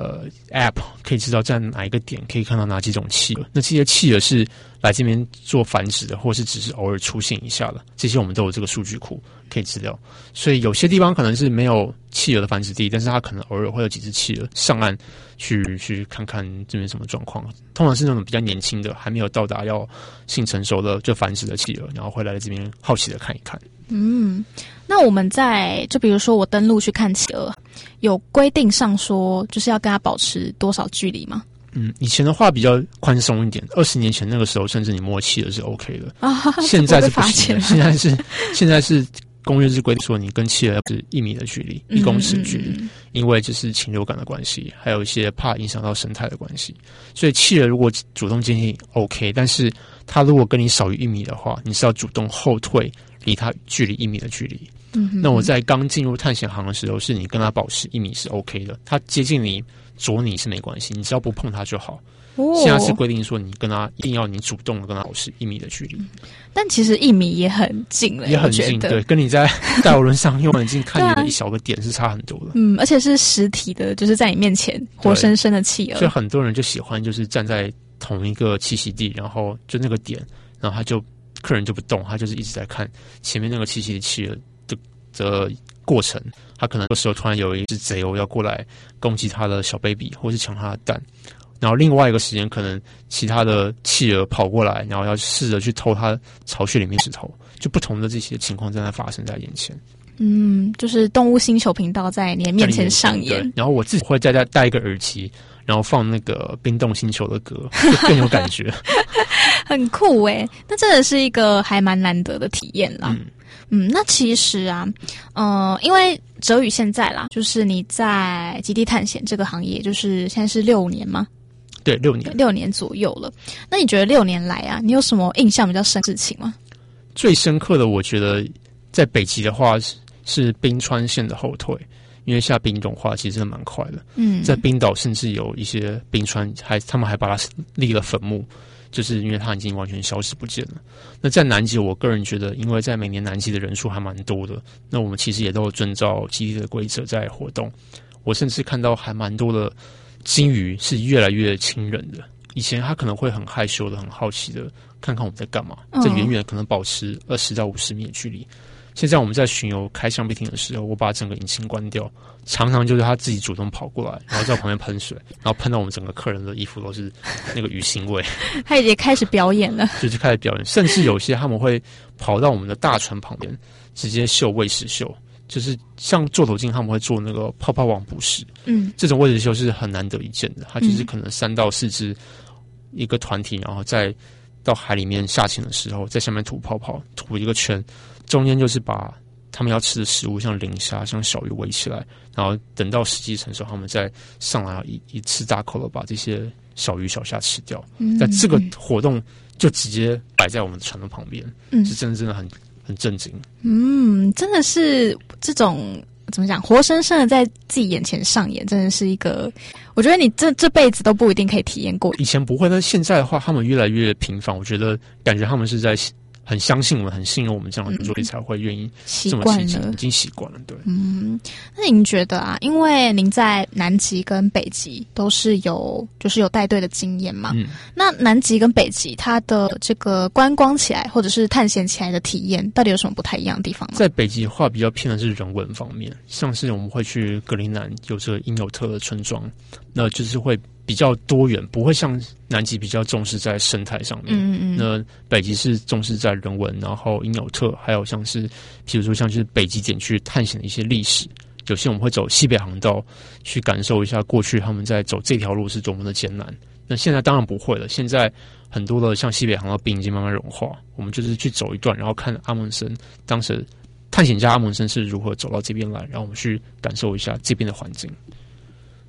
app， 可以知道在哪一个点可以看到哪几种企鹅。那这些企鹅是来这边做繁殖的，或是只是偶尔出现一下的，这些我们都有这个数据库可以资料。所以有些地方可能是没有企鹅的繁殖地，但是它可能偶尔会有几只企鹅上岸去看看这边什么状况。通常是那种比较年轻的，还没有到达要性成熟的就繁殖的企鹅，然后会来这边好奇的看一看。 那我们就比如说我登陆去看企鹅，有规定上说就是要跟它保持多少距离吗？ 以前的话比较宽松一点，20年前那个时候，甚至你摸企鹅是 OK 的现在是不行的，现在是公约是规定说你跟企鹅是1米的距离，1公尺的距离，因为就是禽流感的关系，还有一些怕影响到生态的关系，所以企鹅如果主动接近 OK， 但是它如果跟你少于1米的话，你是要主动后退，离它距离1米的距离。那我在刚进入探险行的时候，是你跟它保持1米是 OK 的，它接近你啄你是没关系，你只要不碰它就好。现在是规定说你跟它一定要你主动的跟它保持1米的距离。 但其实1米也很近了， 也很近，对，跟你在戴欧轮上用很近看你的一小个点是差很多的。 而且是实体的，就是在你面前活生生的企鹅。 所以很多人就喜欢就是站在同一个栖息地，然后就那个点，然后客人就不动，他就是一直在看前面那个栖息的企鹅的过程。他可能有时候突然有一只贼鸥要过来攻击他的小 baby， 或是抢他的蛋，然后另外一个时间可能其他的企鹅跑过来，然后要试着去偷他巢穴里面石头，就不同的这些情况正在发生在眼前。 就是动物星球频道在你的面前上演。 然后我自己会再戴一个耳机，然后放那个冰冻星球的歌，就更有感觉。 很酷耶，那真的是一个还蛮难得的体验啦。那其实啊，因为哲宇现在啦，就是你在极地探险这个行业，就是现在是6年吗？ 对，6 年左右了。那你觉得6年来啊，你有什么印象比较深的事情吗？ 最深刻的，我觉得在北极的话是冰川线的后退，因为下冰融化其实真的蛮快的。在冰岛甚至有一些冰川他们还把它立了坟墓。就是因为它已经完全消失不见了。那在南极，我个人觉得，因为在每年南极的人数还蛮多的，那我们其实也都有遵照基地的规则在活动。我甚至看到还蛮多的鲸鱼是越来越亲人的。以前它可能会很害羞的、很好奇的看看我们在干嘛，在远远可能保持20到50米的距离。现在我们在巡游开橡皮艇的时候，我把整个引擎关掉，常常就是他自己主动跑过来，然后在我旁边喷水，然后喷到我们整个客人的衣服都是那个鱼腥味。 他已经开始表演了， 就是开始表演，甚至有些他们会跑到我们的大船旁边，直接秀喂食秀，就是像座头鲸他们会做那个泡泡网捕食，这种喂食秀是很难得一见的，它就是可能3到4只一个团体，然后再到海里面下潜的时候，在下面吐泡泡，吐一个圈。中间就是把他们要吃的食物，像磷虾、像小鱼围起来，然后等到时机成熟，他们再上来一次大口的把这些小鱼小虾吃掉。但这个活动就直接摆在我们的船的旁边，是真的很震惊。 真的是这种怎么讲，活生生的在自己眼前上演，真的是一个，我觉得你这辈子都不一定可以体验过。 以前不会，但现在的话，他们越来越频繁，我觉得感觉他们是在很相信我们，很信任我们这样的所以才会愿意这么细心，已经习惯了。对， 那您觉得啊，因为您在南极跟北极都是有带队的经验嘛？那南极跟北极它的这个观光起来或者是探险起来的体验，到底有什么不太一样的地方吗？ 在北极的话，比较偏的是人文方面，像是我们会去格陵兰有这个因纽特的村庄，那就是会比较多元，不会像南极比较重视在生态上面。那北极是重视在人文，然后因纽特，还有像是譬如说像是北极点去探险的一些历史。有些我们会走西北航道去感受一下过去他们在走这条路是多么的艰难。那现在当然不会了，现在很多的像西北航道冰已经慢慢融化，我们就是去走一段，然后看阿蒙森当时探险家阿蒙森是如何走到这边来，然后我们去感受一下这边的环境。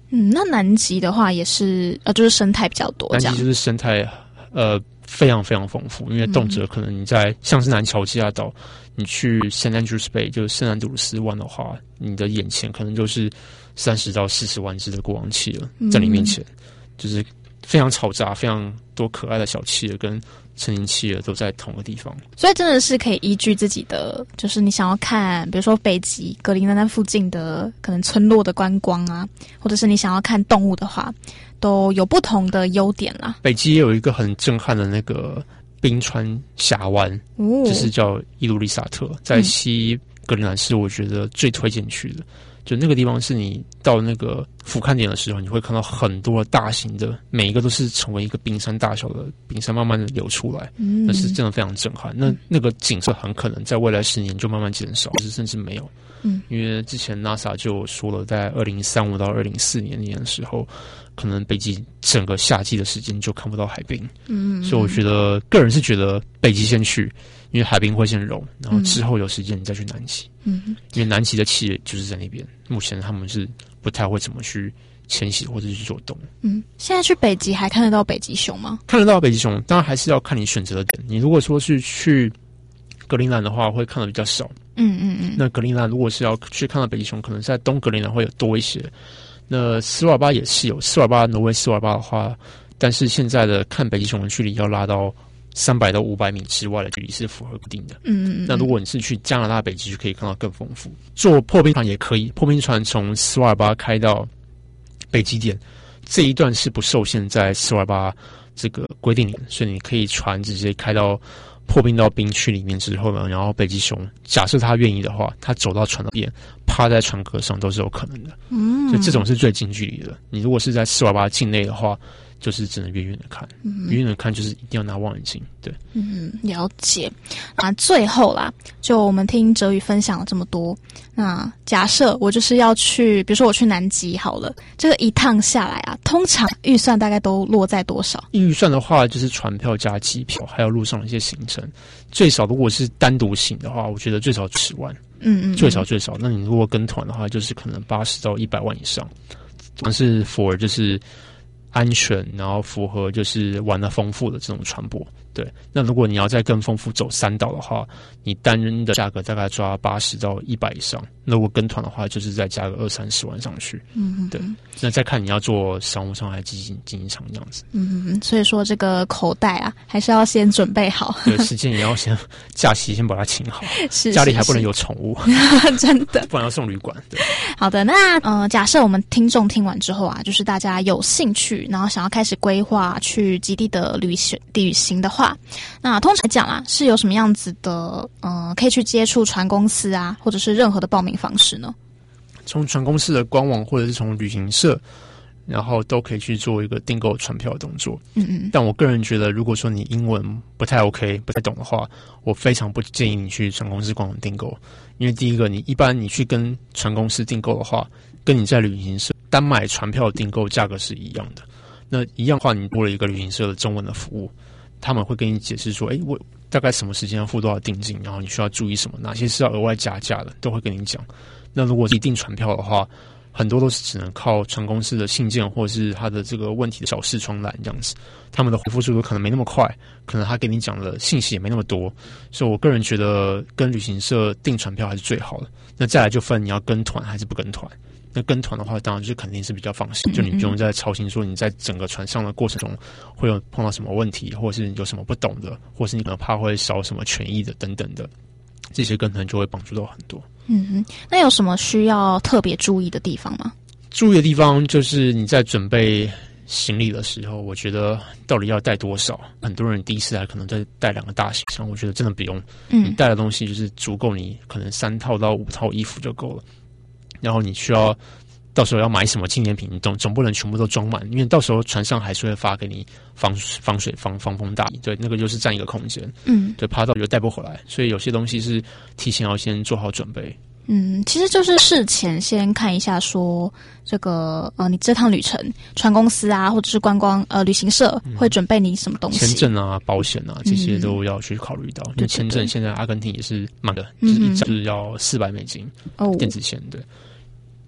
那南极的话也是就是生态比较多， 南极就是生态非常非常丰富，因为动辄可能你在像是南乔治亚岛，你去 St. Andrews Bay 就是圣安德鲁斯湾的话，你的眼前可能就是30到40万只的国王企鹅在你面前，就是非常嘈杂，非常多可爱的小企鹅跟成年企鹅都在同个地方， 所以真的是可以依据自己的，就是你想要看，比如说北极格陵兰那附近的可能村落的观光啊，或者是你想要看动物的话，都有不同的优点啦。 北极也有一个很震撼的那个冰川峡湾，就是叫伊卢里萨特，在西格陵兰是我觉得最推荐去的。就那个地方是你到那个俯瞰点的时候，你会看到很多大型的，每一个都是成为一个冰山大小的冰山慢慢的流出来，那是真的非常震撼。那个景色很可能在未来10年就慢慢减少，甚至没有。因为之前 NASA 就说了，在2035到2040年的时候，可能北极整个夏季的时间就看不到海冰。所以我觉得个人是觉得北极先去，因为海冰会先融，然后之后有时间你再去南极。因为南极的企业就是在那边，目前他们是不太会怎么去迁徙或者去做动。 现在去北极还看得到北极熊吗？ 看得到北极熊，当然还是要看你选择的点。你如果说是去格陵兰的话，会看得比较少。那格陵兰如果是要去看到北极熊，可能在东格陵兰会有多一些。那斯瓦尔巴也是有，斯瓦尔巴挪威斯瓦尔巴的话，但是现在的看北极熊的距离要拉到300到500米之外的距离是符合固定的。那如果你是去加拿大北极，就可以看到更丰富。坐破冰船也可以，破冰船从斯瓦尔巴开到北极点，这一段是不受限在斯瓦尔巴这个规定里，所以你可以船直接开到破冰到冰区里面之后呢，然后北极熊假设他愿意的话，他走到船的边趴在船壳上都是有可能的。所以这种是最近距离的。你如果是在斯瓦尔巴境内的话，就是只能远远的看，远远的看就是一定要拿望远镜。对， 了解。那最后啦，就我们听哲宇分享了这么多，那假设我就是要去，比如说我去南极好了，这个一趟下来啊，通常预算大概都落在多少？ 预算的话，就是船票加机票，还有路上的一些行程，最少如果是单独行的话，我觉得最少10万。最少。那你如果跟团的话，就是可能80到100万以上。但是 for 就是安全，然后符合就是玩的丰富的这种船舶。对，那如果你要再更丰富走3岛的话，你单人的价格大概抓80到100以上。那如果跟团的话，就是再加个20-30万上去。对。那再看你要做商务舱还是经营舱这样子。 所以说这个口袋啊，还是要先准备好。 对，时间也要先，假期先把它请好。 是家里还不能有宠物， 真的， 不然要送旅馆。对。 好的，那假设我们听众听完之后啊，就是大家有兴趣，然后想要开始规划去极地的旅行的话，那通常来讲啦，是有什么样子的可以去接触船公司啊，或者是任何的报名方式呢？ 从船公司的官网或者是从旅行社，然后都可以去做一个订购船票的动作。但我个人觉得，如果说你英文不太 OK 不太懂的话，我非常不建议你去船公司官网订购。因为第一个，你一般你去跟船公司订购的话，跟你在旅行社单买船票的订购价格是一样的。那一样的话，你多了一个旅行社的中文的服务，他们会跟你解释说，我大概什么时间要付多少定金，然后你需要注意什么，哪些是要额外加价的，都会跟你讲。那如果是订船票的话，很多都是只能靠船公司的信件或者是他的这个问题的小视窗栏这样子，他们的回复速度可能没那么快，可能他给你讲的信息也没那么多，所以我个人觉得跟旅行社订船票还是最好的。那再来就分你要跟团还是不跟团。那跟团的话，当然就肯定是比较放心，就你不用再操心说你在整个船上的过程中会有碰到什么问题，或者是有什么不懂的，或是你可能怕会少什么权益的等等的，这些跟团就会帮助到很多。 那有什么需要特别注意的地方吗？ 注意的地方就是你在准备行李的时候，我觉得到底要带多少？很多人第一次来可能再带2个大行箱，我觉得真的不用。你带的东西就是足够你可能3套到5套衣服就够了。然后你需要到时候要买什么纪念品，你总不能全部都装满，因为到时候船上还是会发给你防水、防风大衣，对，那个就是占一个空间。对，怕到又带不回来，所以有些东西是提前要先做好准备。 其实就是事前先看一下说这个你这趟旅程船公司啊或者是观光旅行社会准备你什么东西， 签证啊、保险啊这些都要去考虑到。因为签证现在阿根廷也是满的，就是一张是要$400电子签。对。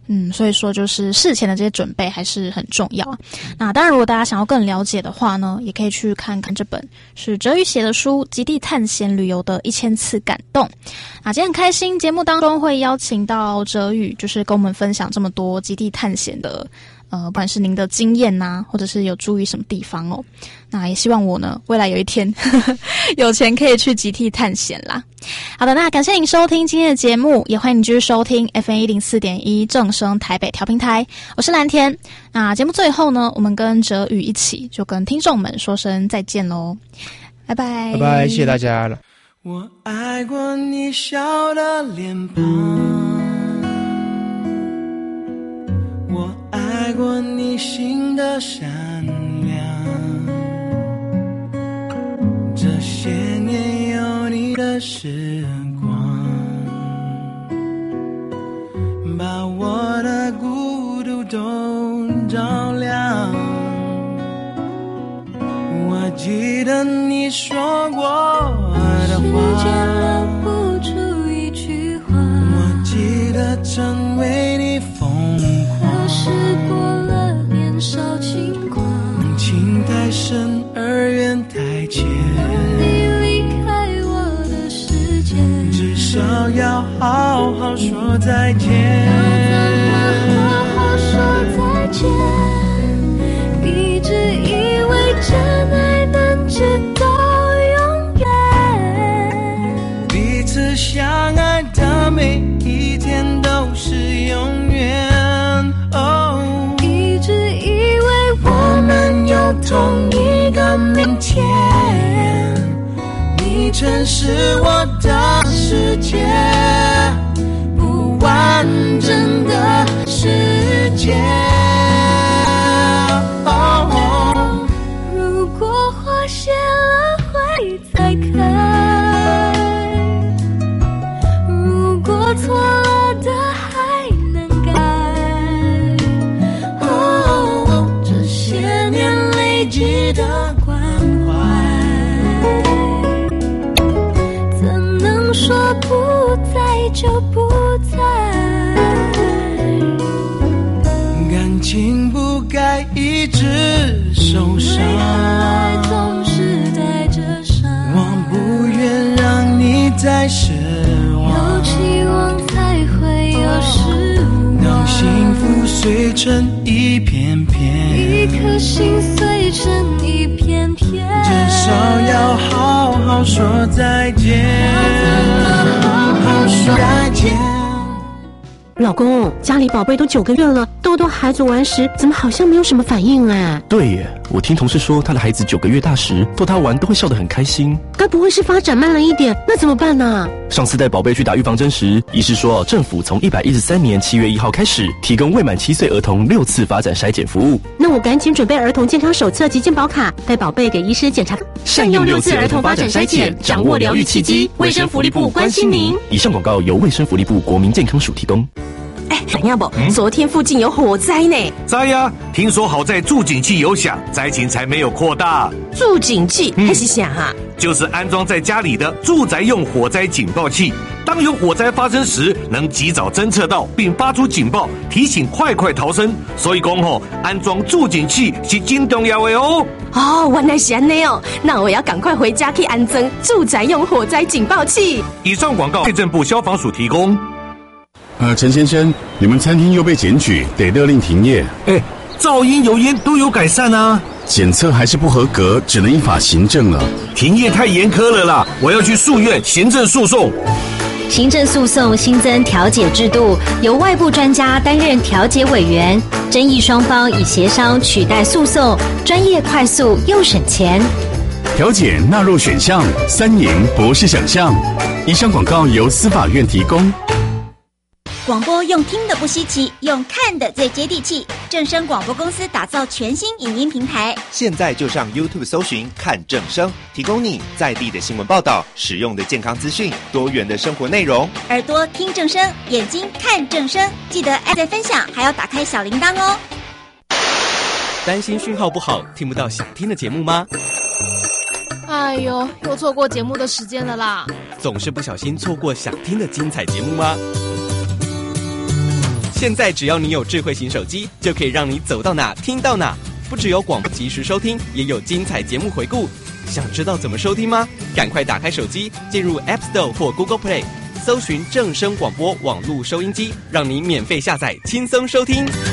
所以说就是事前的这些准备还是很重要。那当然，如果大家想要更了解的话呢，也可以去看看这本是哲宇写的书《极地探险旅游的1000次感动》。今天很开心，节目当中会邀请到哲宇，就是跟我们分享这么多极地探险的不管是您的经验呐，或者是有注意什么地方哦。那也希望我呢，未来有一天有钱可以去极地探险啦。好的，那感谢您收听今天的节目，也欢迎你继续收听 FM104.1 正声台北调频台，我是蓝田。那节目最后呢，我们跟哲宇一起就跟听众们说声再见咯，拜拜， 拜拜，谢谢大家了。 我爱过你笑的脸庞，我爱过你心的善良，这些年有你的时光，把我的孤独都照亮。我记得你说过的话，时间留不住一句话，我记得曾为你疯狂，可是过了年少轻狂，情太深而缘太浅，你离开我的世界，至少要好好说再见，要好好说再见，一直以为真爱能直到永远，彼此相爱的每一天都是永远。哦，一直以为我们有同一个明天，你曾是我的世界，不完整的世界。如果花谢了会再开，如果错了的还能改，这些年累积的关怀，怎能说不在就不在，感情不该一直受伤，总是带着伤，我不愿让你再失望，有期望才会有失望，当幸福碎成一片片，一颗心碎成一片片，至少要好好说再见，好好说再见。 老公，家里宝贝都9个月了，豆豆孩子玩时怎么好像没有什么反应啊？ 对耶，我听同事说他的孩子9个月大时逗他玩都会笑得很开心。 该不会是发展慢了一点？那怎么办呢？ 上次带宝贝去打预防针时，医师说政府从113年7月1号开始提供未满7岁儿童6次发展筛检服务。 那我赶紧准备儿童健康手册及健保卡，带宝贝给医师检查。 善用6次儿童发展筛检，掌握疗愈契机。卫生福利部关心您。以上广告由卫生福利部国民健康署提供。 怎样不？昨天附近有火灾呢。 灾呀！听说好在住警器有响，灾情才没有扩大。 住警器还是响啊？ 就是安装在家里的住宅用火灾警报器，当有火灾发生时，能及早侦测到并发出警报，提醒快逃生。所以讲吼，安装住警器是真重要的哦。 哦，原来是安内哦，那我要赶快回家去安装住宅用火灾警报器。 以上广告，内政部消防署提供。 陈先生，你们餐厅又被检举，得勒令停业。 噪音、油烟都有改善啊。 检测还是不合格，只能依法行政了。 停业太严苛了啦，我要去诉愿行政诉讼。 行政诉讼新增调解制度，由外部专家担任调解委员，争议双方以协商取代诉讼，专业、快速又省钱。 调解纳入选项，3赢不是想象。以上广告由司法院提供。 广播用听的不稀奇，用看的最接地气。正声广播公司打造全新影音平台， 现在就上 YouTube 搜寻看正声，提供你在地的新闻报道、实用的健康资讯、多元的生活内容。 耳朵听正声，眼睛看正声，记得按赞分享，还要打开小铃铛哦。 担心讯号不好，听不到想听的节目吗？ 哎呦，又错过节目的时间了啦！ 总是不小心错过想听的精彩节目吗？ 现在只要你有智慧型手机，就可以让你走到哪听到哪。不只有广播及时收听，也有精彩节目回顾。想知道怎么收听吗？赶快打开手机，进入 App Store 或 Google Play， 搜寻正声广播网络收音机，让你免费下载，轻松收听。